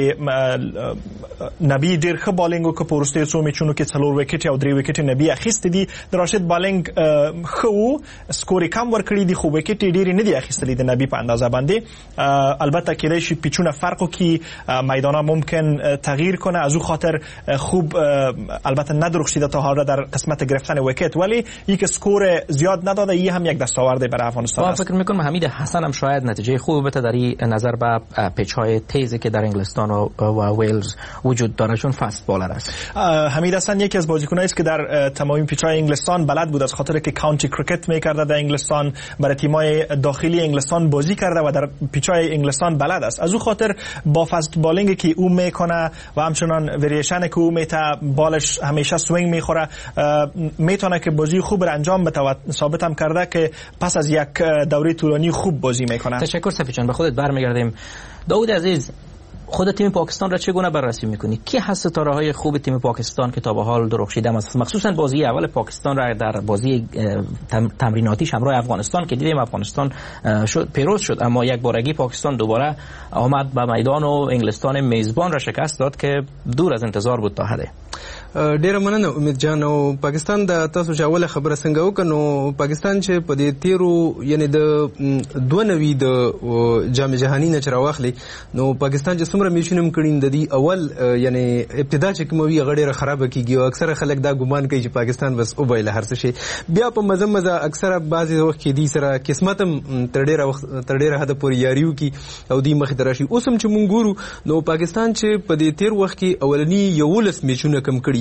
نبی ډیر ښه بالینګ وکړ په وروستیو څو میچونو کې، څلور وکټ او درې وکټ نبی اخیستې دي. د راشد بالینګ ښه وو، سکور کم ورکړي دي خو وکټ ډیر نه دي اخیستلي د نبی په اندازه باندې. البته کېدای شي پیچونه فرق وکړي، میدانا ممکن تغییر کنه، از او خاطر خوب البته ندرخشیده تا حالا در قسمت گرفتن وکت، ولی یک سکور زیاد نداده. این هم یک دستاورد برای من فکر میکنم حمید حسن هم شاید نتیجه خوبی بده در این نظر به پیچ‌های تیزی که در انگلستان و, و ویلز وجود داره، چون فست بالر است. حمید حسن یکی از بازیکنایی است که در تمام پیچ‌های انگلستان بلد بود، از خاطر که کانتی کرکت می‌کرده در انگلستان، برای تیم‌های داخلی انگلستان بازی کرده و در پیچ‌های انگلستان بلد است. از او خاطر با فست بالینگی که او میکنه و همچنان وریشن که او میته، بالش همیشه سوینگ میخوره، میتونه که بازی خوب را انجام بده و ثابت هم کرده که پس از یک دوره طولانی خوب بازی میکنه. تشکر صفی جان. به خودت برمیگردیم. داوود عزیز، خود تیم پاکستان را چگونه بررسی میکنی؟ کی هست ستاره های خوب تیم پاکستان که تا به حال درخشیده است، مخصوصا بازی اول پاکستان را در بازی تمریناتیش همراه افغانستان که دیدیم افغانستان شد پیروز شد، اما یک بارگی پاکستان دوباره آمد به میدان و انگلستان میزبان را شکست داد که دور از انتظار بود تا حد. ډیره مننه امید جان. او پاکستان د تاسو چې اوله خبره څنګه وکړو، پاکستان چې په دې تیرو یعنی د دوه نوي د جام جهانی نه چرواخلی، نو پاکستان چې څومره میشنم کړي د دې اول یعنی ابتدا چې کوموي غړي خراب کیږي او اکثره خلک دا ګمان کوي چې پاکستان بس او بایله هر څه شي، بیا په مزه مزه اکثره بعضی وخت کې دي سره قسمتم تر ډیره وخت تر ډیره حد پورې یاریو کی او دی مخ درشي. اوسم چې مونږ ګورو نو پاکستان چې په دې تیر وخت کې اولنی یولس میچونه کم کړي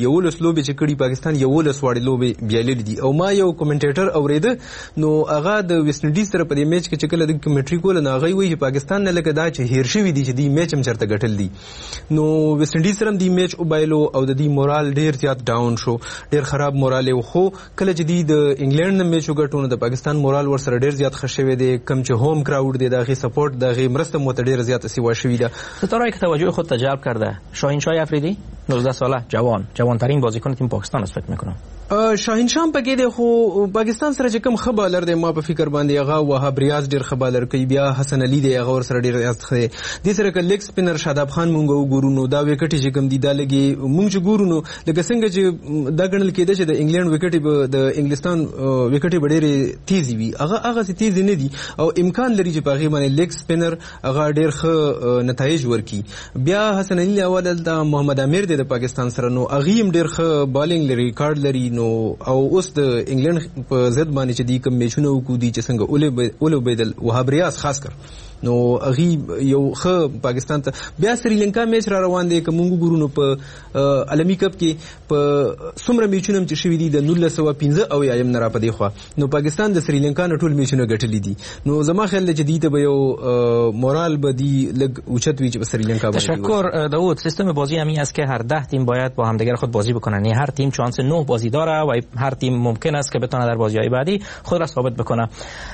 یولس لوبې چې کړي پاکستان یولس واړې لوبې بیایلې دي او ما یو کومنټیټر اوریده نو هغه د ویسټ انډیز سره په دې میچ کې چې کله د کمنټري کول نه هغه وایي پاکستان نه لکه دا چې هیر شوی دي چې دی میچ هم چرته ګټل دي نو ویسټ انډیز سره دی میچ وبایلو او د دې مورال ډیر زیات ډاون شو ډیر خراب مورال او خو کله چې دی د انګلند نه میچ وګټو نو د پاکستان مورال ور سره ډیر زیات خښوي دي کم چې هوم کراود دی دغه سپورت دغه مرسته مو ته ډیر زیات سیوا شوی ده ستاره که توجه خود تجربه کرده شاهین شاه افریدی نوزده ساله جوان جوانترین بازیکن تیم پاکستان است فکر میکنم شاهین شاه پکې دی خو پاکستان سره چې کوم خبالر دی ما په فکر باندې هغه وهاب ریاض ډیر خبالر کوي بیا حسن علي دی هغه ور سره ډیر زیات خې دي سره ک لیګ سپینر شاداب خان مونږ وګورو نو دا وکټي چې کوم دی دا لګي مونږ چې ګورو نو لکه څنګه چې دا ګڼل کېده چې د انګلند وکټي د انګلستان وکټي ډېرې تیزی وي هغه هغه تیز نه دي او امکان لري چې په هغه باندې لیګ سپینر هغه ډیر ښه نتایج ورکي بیا حسن علي اول د محمد امیر دی د پاکستان سره نو هغه هم ډیر ښه بالینګ لري ریکارډ لري نو او اوس د انګلند په ضد باندې چې دی کوم میچونه وکړي دي چې څنګه اولې اولې بدل وهاب ریاض خاص کر نو هغه یو ښه پاکستان ته بیا سریلانکا میچ را روان دی کوم ګورو نو په عالمی کپ کې په څومره میچونه چې شوي دي د نولس سوه پنځه او یایم نه را پدې خو نو پاکستان د سریلانکا نه ټول میچونه ګټلي دي نو زما خیال چې دی ته به یو مورال بدی لګ اوچت وی چې په سریلانکا باندې تشکر داوود سیستم بازی همین است که هر ده تیم باید با همدیگر خود بازی بکنن یعنی هر تیم شانس نه بازی داره و هر تیم ممکن است که بتونه در بازی‌های بعدی خود را ثابت بکنه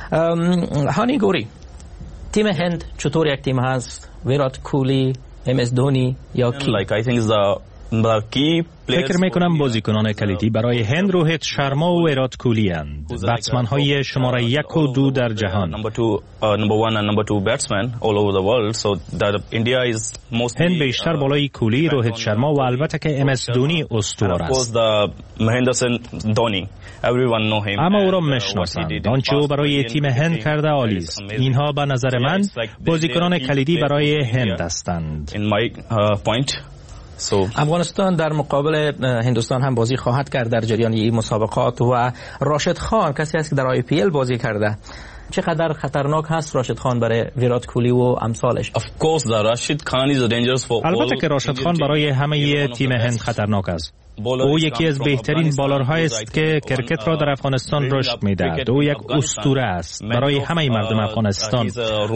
هانی گوری تیم هند چطور یک تیم هست ویرات کوهلی ام اس دونی یا کی like I think is the the key فکر میکنم بازیکنان کلیدی برای هند روهیت شرما و ویرات کوهلی اند بتسمن های شماره یک و دو در جهان number two uh, number one and number two batsmen all over the world so that India is mostly هند بیشتر بالای کوهلی روهیت شرما و البته که ام اس دونی استوار است Mahendra Singh Dhoni everyone know him اما او را میشناسند آنچه او برای تیم هند کرده عالی است اینها به نظر من بازیکنان کلیدی برای هند هستند in my uh, point So. افغانستان در مقابل هندوستان هم بازی خواهد کرد در جریان این مسابقات و راشد خان کسی است که در آی پی ال بازی کرده چقدر خطرناک هست راشد خان برای ویرات کوهلی و امثالش Of course the Rashid Khan is dangerous for البته که راشد خان برای همه تیم هند خطرناک است او یکی از بهترین بالرهایی است که کرکت را در افغانستان رشد می‌دهد. او یک اسطوره است برای همه مردم افغانستان.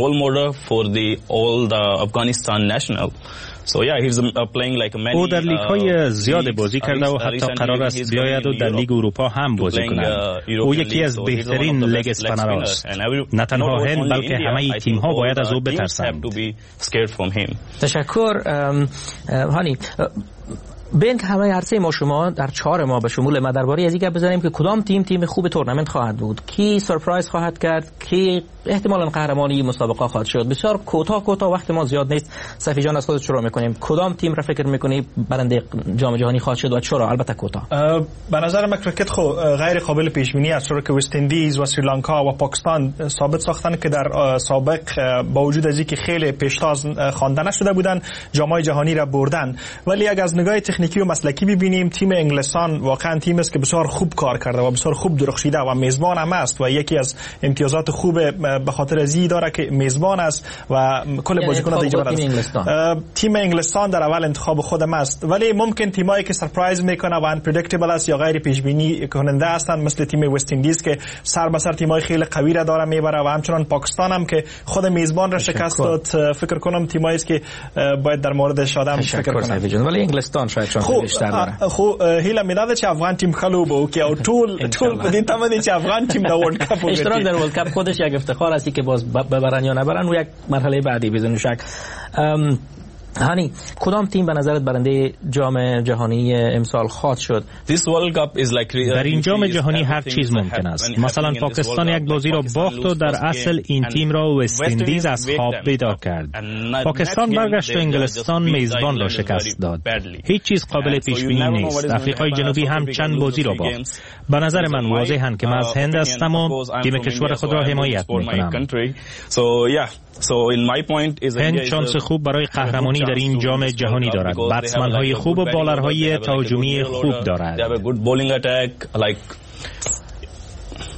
او در لیگ‌های زیاد بازی کرده و حتی قرار است بیاید و در لیگ اروپا هم بازی کند. او یکی از بهترین لیگ اسپانر است. نه تنها هند بلکه همه تیم‌ها باید از او بترسند. تشکر هانی. بین که همه عرصه ما شما در چهار ما به شمول ما درباره از اینکه بزنیم که کدام تیم تیم خوب تورنمنت خواهد بود کی سرپرایز خواهد کرد کی احتمالاً قهرمان این مسابقه خواهد شد بسیار کوتاه کوتاه وقت ما زیاد نیست صفی جان از خودت شروع میکنیم کدام تیم را فکر میکنی برنده جام جهانی خواهد شد و چرا البته کوتاه به نظر من کرکت خو غیر قابل پیش بینی است چون که وست اندیز و سریلانکا و پاکستان ثابت ساختن که در سابق با وجود از اینکه خیلی پیشتاز خوانده نشده بودن جام جهانی را بردن ولی اگر از نگاه تکنیکی و مسلکی ببینیم تیم انگلستان واقعا تیم است که بسیار خوب کار کرده و بسیار خوب درخشیده و میزبان هم است و یکی از امتیازات خوب به خاطر ازی داره که میزبان است و کل بازیکنان دیگه است. تیم انگلستان در اول انتخاب خودم است ولی ممکن تیمایی که سرپرایز میکنه و ان پردیکتبل است یا غیر پیش بینی کننده هستند مثل تیم وست اندیز که سر به سر تیمای خیلی قوی را داره میبره و همچنان پاکستان هم که خود میزبان را شکست داد فکر کنم تیمایی است که باید در موردش آدم فکر کنه ولی انگلستان شاید چون بیشتر داره خو هیله میداد چې افغان تیم خلوبه او که او ټول ټول په دې تمه چې افغان تیم د ورلد کپ وګټي اشتراک در ورلد کپ خودش یک افتخار است که باز ببرن یا نبرن و یک مرحله بعدی بدون شک هانی کدام تیم به نظرت برنده جام جهانی امسال خواهد شد در این جام جهانی هر چیز ممکن است مثلا پاکستان یک بازی را باخت و در اصل این تیم را وست اندیز از خواب بیدار کرد پاکستان برگشت و انگلستان میزبان را شکست داد هیچ چیز قابل پیش بینی نیست افریقای جنوبی هم چند بازی را باخت به نظر من واضحاً که من از هند هستم و تیم کشور خود را حمایت میکنم So in my point is هند شانس خوب برای قهرمانی در این جام جهانی دارد. بتسمن های خوب و بالرهای تهاجمی خوب دارد.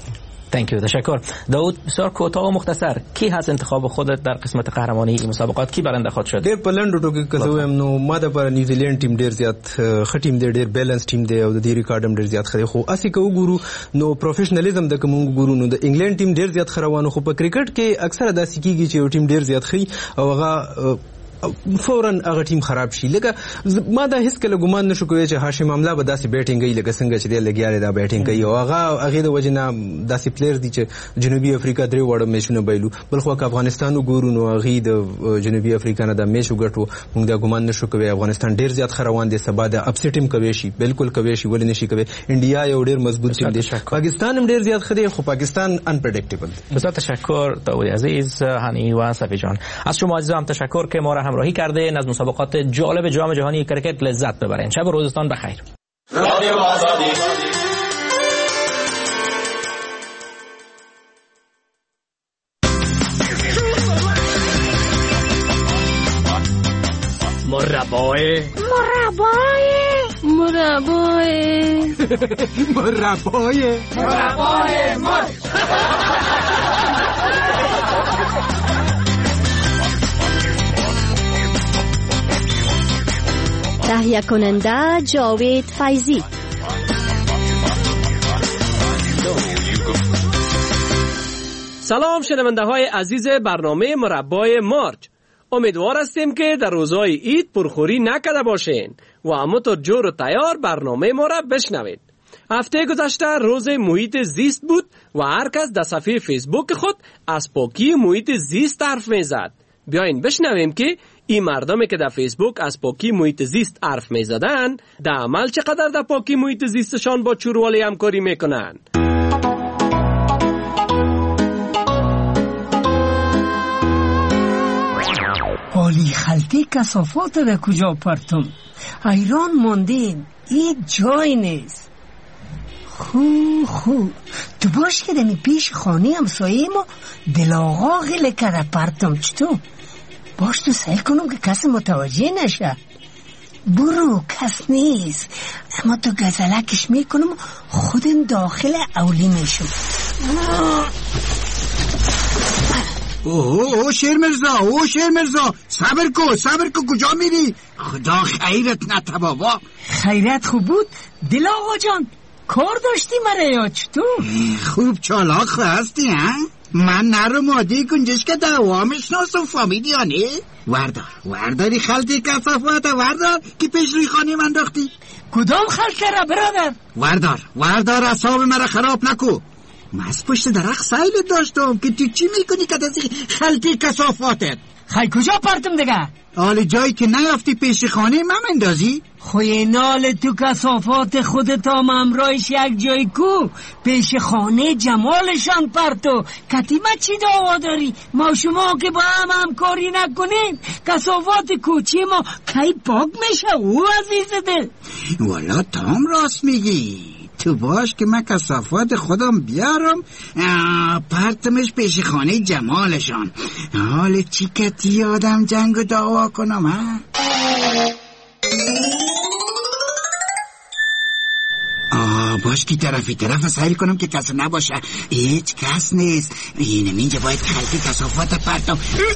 تانک یو، تشکر. داود، بسیار کوتاه و مختصر، کی هست انتخاب خودت در قسمت قهرمانی این مسابقات؟ کی برنده خود شد؟ ډیر په لنډو ټکو کې زه هم نو ما د پر نیوزیلند ټیم ډیر زیات ښه ټیم دی، ډیر بیلانس ټیم دی او د دې ریکارډ هم ډیر زیات ښه دی. خو اسی کو ګورو نو پروفیشنالیزم د کوم ګورو نو د انګلند ټیم ډیر زیات خروانو. خو په کرکټ کې اکثره داسې کیږي چې یو ټیم ډیر زیات ښه او هغه فورا هغه ټیم خراب شي. لکه ما دا هیڅ کله ګمان نشو کوي چې هاشم املا به داسې بیټینګ کوي لکه څنګه چې دی لګیاري دا بیټینګ کوي او هغه هغه د وجنه داسې پلیئر دي چې جنوبي افریقا درې وړ میچونه بایلو. بل خو افغانستان وګورو نو هغه د جنوبي افریقا نه د میچ وګټو. موږ دا ګمان نشو کوي افغانستان ډیر زیات خروان دي، سبا د اپسیټ ټیم کوي شي، بالکل کوي شي، ولې نشي کوي. انډیا یو ډیر مضبوط ټیم دی، پاکستان هم ډیر زیات خدي، خو پاکستان انپریډکټیبل. بسیار تشکر داود عزیز، هانی و صفی جان. از شما عزیزان تشکر که ما را همراهی کردین. از مسابقات جالب جام جهانی کرکت لذت ببرین. شب و روزتان بخیر. رادیو آزادی. مربای مربای مربای مربای مربای مربای تهیه کننده جاوید فیضی. سلام شنونده های عزیز برنامه مربای مارچ. امیدوار هستیم که در روزهای عید پرخوری نکرده باشین و همونطور جور و تیار برنامه ما را بشنوید. هفته گذشته روز محیط زیست بود و هر کس در صفحه فیسبوک خود از پاکی محیط زیست حرف میزد. بیاین بشنویم که این مردمی که در فیسبوک از پاکی محیط زیست حرف میزدن در عمل چقدر در پاکی محیط زیستشان با چوروالی همکاری میکنن. پالی خلطی کثافات را کجا پرتم؟ حیران ماندیم، این جای نیست. خو خو تو باش که دمی پیش خانه همسایه ما دلاغا غیله کرده پرتم. چطور؟ باش تو سعی کنم که کسی متوجه نشه. برو، کس نیست. اما تو گزلکش میکنم خودم داخل اولی میشم. اوه اوه شیر مرزا، اوه شیر مرزا، صبر کو صبر کو، کجا میری؟ خدا خیرت نده بابا. خیرت خوب بود دل آقا جان، کار داشتی مرا یا چطور؟ خوب چالاک هستی ها؟ من نرو مادی گنجش که دوامش ناسو فامیلیانه. وردار ورداری خلطی کثافات وردار که پیش روی خانه من داختی. کدام خلطه را برادر؟ وردار وردار اصاب مرا خراب نکو. من از پشت درخت سایل داشتم که تو چی میکنی که دازی خلطی کثافاتت؟ خی کجا پرتم دیگه؟ حال جایی که نیافتی پیش خانه من اندازی؟ خوی نال تو کثافات خودت هم امرایش یک جای کو پیش خانه جمالشان پرتو. کتیمه چی دعوا داری؟ ما شما که با هم همکاری نکنیم کثافات کوچی ما کی پاک میشه او عزیز دل؟ والا تام راست میگی. تو باش که من کثافات خودم بیارم پرتمش پیش خانه جمالشان. حال چی کتی آدم جنگ دعوا کنم ها؟ آه باش که طرفی طرف سایل کنم که کس نباشه. هیچ کس نیست. اینم اینجا باید خلطی کثافات پرتم.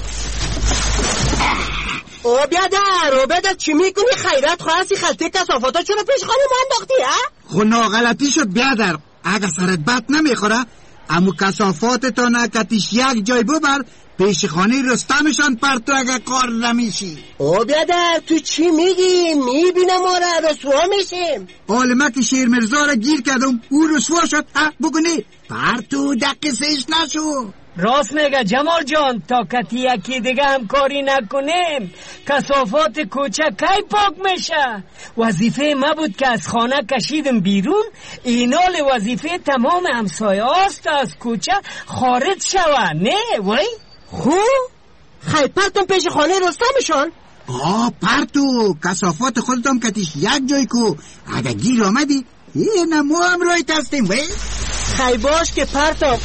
او بیادر او بیادر چی میکنی؟ خیرت خواستی خلطی کثافاتا چرا پیش خانه ما انداختی ها؟ خو ناغلطی شد بیادر. اگه سرت بد نمیخوره امو کثافات تا نکتیش یک جای ببر پیش خانه رستمشان پرتو اگه کار نمیشی. او بیادر تو چی میگی؟ میبینم ما را رسوا میشیم. حال ما که شیر مرزا را گیر کردم او رسوا شد. ها بگونی پرتو دقی سیش نشو. راست میگه جمال جان، تا کتی یکی دیگه هم کاری نکنیم کثافات کوچه کی پاک میشه؟ وظیفه ما بود که از خانه کشیدم بیرون، اینال وظیفه تمام همسایه هاست از کوچه خارج شوه. نه وای خو خیلی پرتم پیش خانه رستمشان. آه پرتو کثافات خودتم کتیش یک جای کو اگه گیر آمدی یه نمو هم رایت هستیم. وای خیلی باش که پرتم.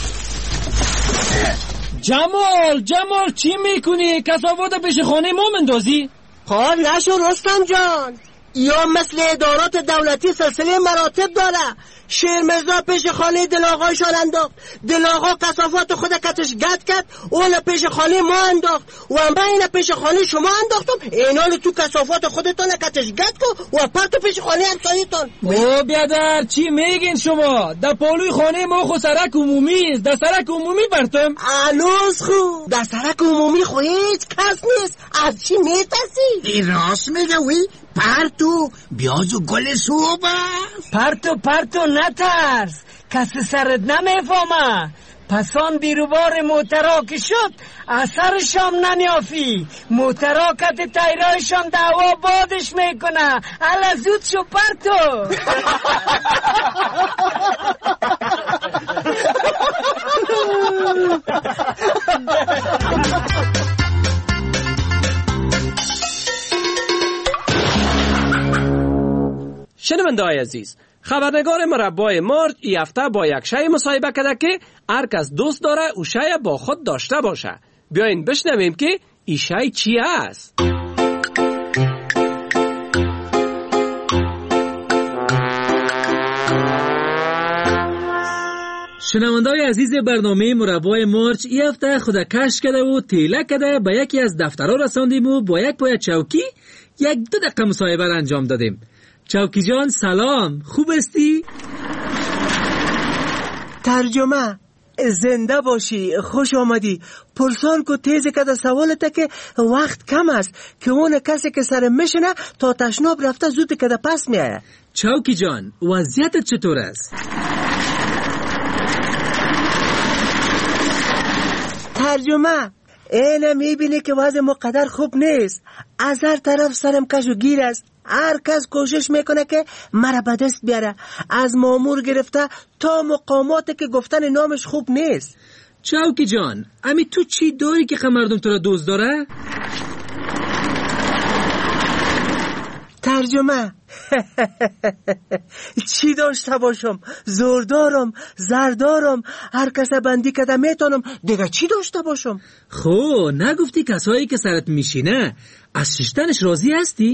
جمال جمال چی میکنی؟ کثافات پیش خانه ما مندازی؟ خب نشو رستم جان، یا مثل ادارات دولتی سلسله مراتب داره. شیرمرزا پیش خانه دلاغایشان انداخت، دلاغا کثافات خود کتش گد کرد، اون پیش خانه ما انداخت و من این پیش خانه شما انداختم. اینال تو کثافات خودتان کتش گد کن و پرتو پیش خانه همسایتان. او بیادر چی میگین شما؟ در پالوی خانه ما خو سرک عمومی است، در سرک عمومی برتم. الوز خو در سرک عمومی خو هیچ کس نیست. از چی میترسی؟ این راست میگه وی پرتو بیازو گل صوبه. پرتو پرتو نترس، کسی سرت نمیفهمه. پسان بیروبار موترا که شد اثرشام نمیافی. موترا کت تایرایشان دعوا بادش میکنه. الا زود شو پرتو. شنونده‌های عزیز، خبرنگار مربای مارج این هفته با یک شای مصاحبه کرده که هر کس دوست داره او شای با خود داشته باشه. بیاین بشنویم که این شای چی است. شنونده‌های عزیز برنامه مربای مارج این هفته خود کش کرده و تیله کرده به یکی از دفترها رساندیم و با یک پای چوکی یک دو دقیقه مصاحبه را انجام دادیم. چوکی جان سلام، خوب استی؟ ترجمه زنده باشی، خوش آمدی. پرسان کو تیز کده سوالته که وقت کم است که اون کسی که سر میشنه تا تشناب رفته زود کده پس میایه. چوکی جان وضعیتت چطور است؟ ترجمه اینه میبینی که وضع مقدر خوب نیست. از هر طرف سرم کش و گیر است. هر کس کوشش میکنه که مرا به دست بیاره، از مامور گرفته تا مقاماتی که گفتن نامش خوب نیست. چوکی جان امی تو چی داری که مردم تو را دوست داره؟ ترجمه چی داشته باشم؟ زوردارم، زردارم، هر کس بندی کده میتونم. دیگه چی داشته باشم؟ خو نگفتی کسایی که سرت میشینه از ششتنش راضی هستی؟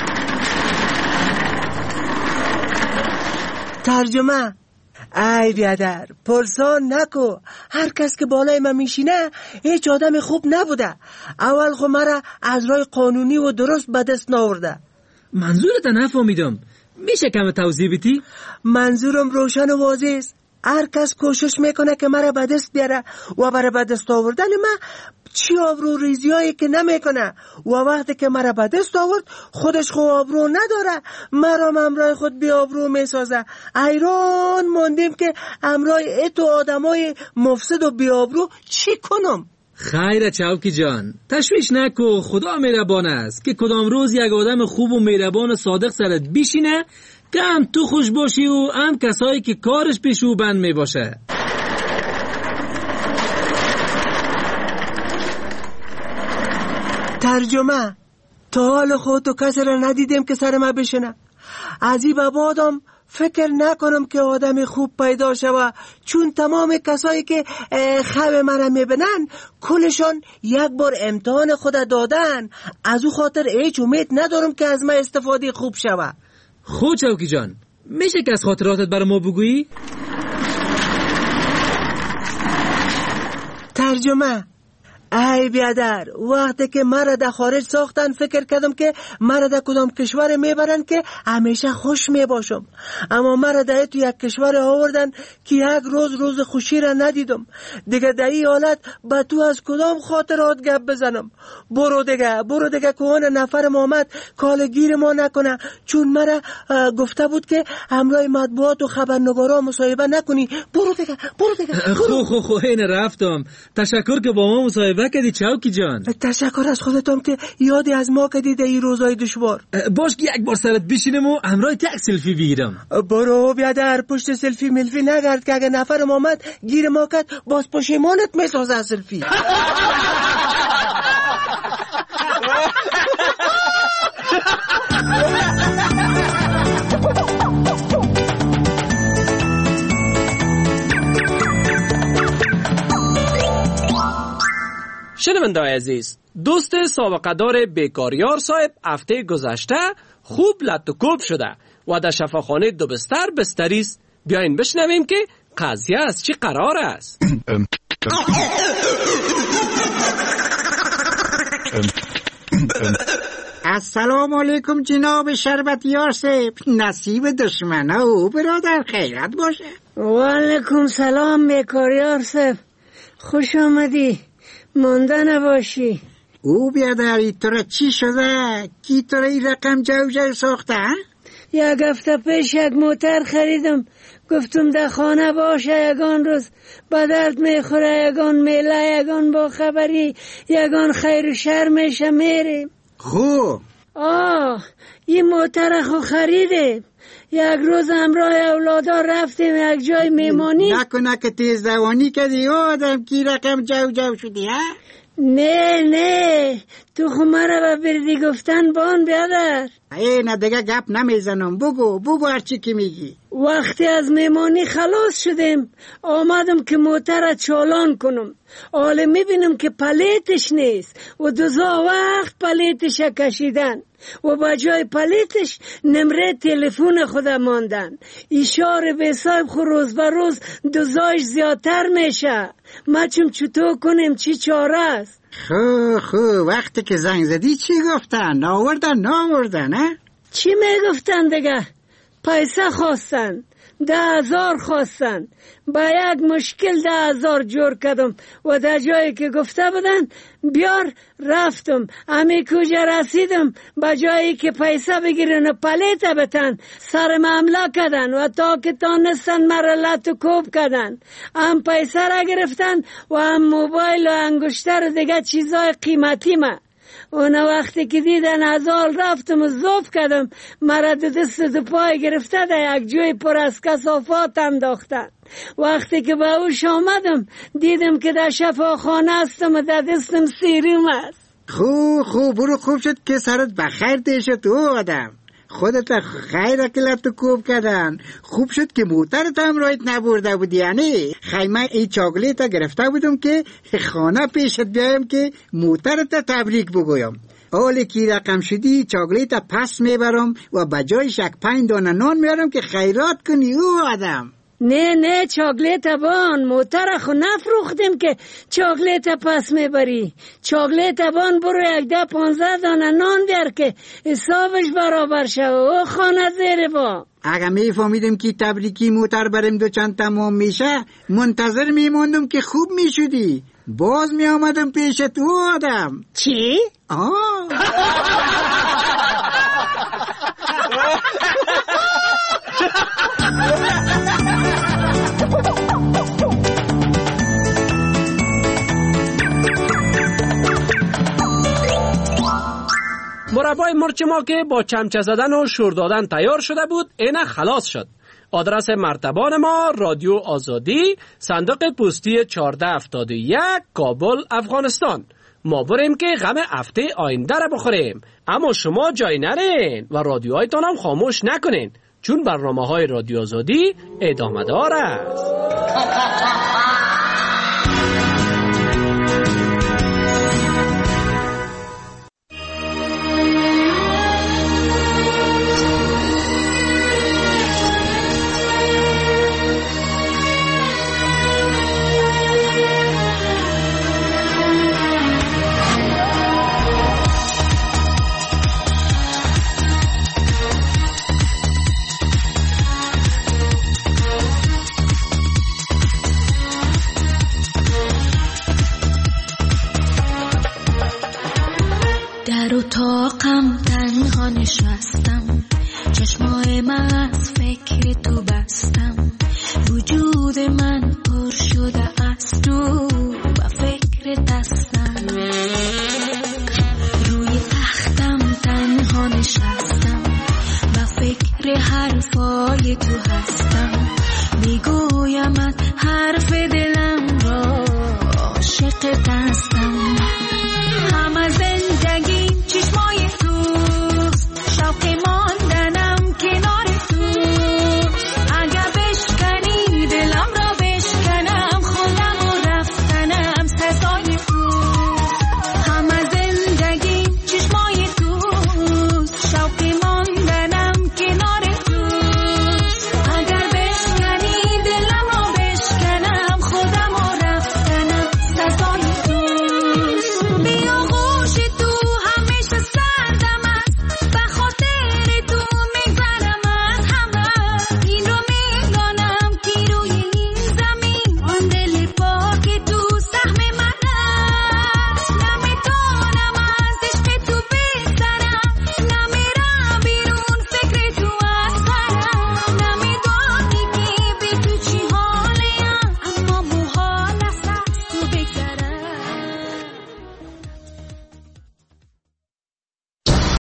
ترجمه ای بیادر پرسان نکو. هر کس که بالای من میشینه هیچ آدم خوب نبوده. اول خو مرا از راه قانونی و درست به دست ناورده. منظورت نفهمیدم، میشه کم توضیح بدی؟ منظورم روشن و واضح است. هر کس کوشش میکنه که مرا به دست بیاره و برای به دست آوردن من چی آبرو ریزی هایی که نمیکنه و وقتی که مرا به دست آورد خودش خو آبرو نداره، مرا امرای خود بی آبرو میسازه. ایران موندیم که امرای اتو آدمای مفسد و بی آبرو چی کنم؟ خیره چوکی جان تشویش نکو، خدا مهربان است که کدام روز یک آدم خوب و مهربان و صادق سرت بیشینه که هم تو خوش باشی و هم کسایی که کارش پیشو بند می باشه. ترجمه تا حال خودتو کسی را ندیدیم که سر ما بشنه. از این بابادم فکر نکنم که آدم خوب پیدا شوه، چون تمام کسایی که خواب مرا میبینن کلشان یک بار امتحان خود دادن. از او خاطر هیچ امید ندارم که از ما استفاده خوب شوه. خود چوکی جان میشه که از خاطراتت برای ما بگویی؟ ترجمه ای بیادر وقتی که مرا در خارج ساختن فکر کردم که مرا در کدام کشور میبرن که همیشه خوش میباشم، اما مرا در تو یک کشور آوردن که یک روز روز خوشی را ندیدم. دیگه در این حالت با تو از کدام خاطرات گپ بزنم؟ برو دیگه برو دیگه که اون نفر محمد کالگیر ما نکنه، چون مرا گفته بود که همراه مطبوعات و خبرنگارا مصاحبه نکنی. برو دیگه برو دیگه خو خو خو این رفتم. تشکر که با ما مصاحبه کردی چوکی جان. تشکر از خودتم که یادی از ما کردی در این روزهای دشوار. باش که یک بار سرت بشینم و همراه تک سلفی بگیرم. برو بیادر پشت سلفی ملفی نگرد که اگه نفر محمد گیر ما کرد باز پشیمانت میسازه از سلفی. شنونده‌های عزیز، دوست سابقه دار بیکاریار صاحب هفته گذشته خوب لط و کوب شده و در شفاخانه دو بستر بستری است. بیاین بشنویم که قضیه از چی قرار است. السلام علیکم جناب شربتیار صاحب. نصیب دشمنه او برادر خیرت باشه. و علیکم سلام بیکاریار صاحب، خوش آمدی، مانده نباشی. او بیادری تو را چی شده؟ کی تو را این رقم جو جو ساخته؟ یک هفته پیش یک موتر خریدم، گفتم در خانه باشه یگان روز با درد میخوره، یگان میله، یگان با خبری، یگان خیر و شر میشه میریم. خوب آه این موتر خو خریدیم، یک روز همراه اولادا رفتیم یک جای میمانی. نکنه که تیز دوانی کردی او آدم کی رقم جو جو شدی ها؟ نه نه تو خو مرا به بردی گفتن بان بیادر. ای نه دیگه گپ نمیزنم، بگو بگو هرچی که میگی. وقتی از میمانی خلاص شدیم آمدم که موتر چالان کنم، حالا میبینم که پلیتش نیست و دوزا وقت پلیتش کشیدن و با جای پلیتش نمره تلفن خود ماندن. اشاره به صاحب خو روز به روز دوزاش زیادتر میشه. ما چون چطور کنیم، چی چاره است؟ خو خو وقتی که زنگ زدی چی گفتن؟ ناوردن ناوردن ها؟ چی میگفتن دیگه؟ پیسه خواستن، ده هزار خواستن. با یک مشکل ده هزار جور کردم و در جایی که گفته بودن بیار رفتم. امی کجا رسیدم با جایی که پیسه بگیرن و پلیت بتن سر معامله کردن و تا که تانستن مرا لط و کوب کردن. هم پیسه را گرفتن و هم موبایل و انگشتر و دیگه چیزای قیمتی ما. اون وقتی که دیدن هزار رفتم و زوف کردم، مرا دو دست دو پای گرفته در یک جوی پر از کثافات انداختن. وقتی که به اوش آمدم دیدم که در شفاخانه هستم و در دستم سیروم است. خوب خوب برو، خوب شد که سرت بخیر دیشه تو آدم. خودت خیر اکلت کوب کردن. خوب شد که موترت هم رایت نبرده بودی. یعنی خیمه ای چاکلیت گرفته بودم که خانه پیشت بیایم که موترت تبریک بگویم. حالی که رقم شدی چاکلیت پس میبرم و بجایش یک پنج دانه نان میارم که خیرات کنی او آدم. نه نه چاکلیت بان، موتر خو نفروختیم که چاکلیت پس میبری. چاکلیت بان برو یک ده پانزده دانه نان بیار که حسابش برابر شو. او خانه زیر با. اگه میفهمیدم که تبریکی موتر برم دو چند تمام میشه منتظر میموندم که خوب میشدی، باز میامدم پیش تو آدم. چی؟ آه مربای مرچ ما که با چمچه زدن و شور دادن تیار شده بود اینه خلاص شد. آدرس مرتبان ما رادیو آزادی، صندوق پستی چهارده هفتاد و یک، کابل، افغانستان. ما بریم که غم هفته آینده را بخوریم، اما شما جای نرین و رادیوهایتان هم خاموش نکنین، چون برنامه های رادیو آزادی ادامه دار است. در اتاقم تنها نشستم، چشمای من از فکر تو بستم، وجود من پر شده از تو و فکر دستم. روی تختم تنها نشستم و فکر حرفای تو هستم، میگویم حرف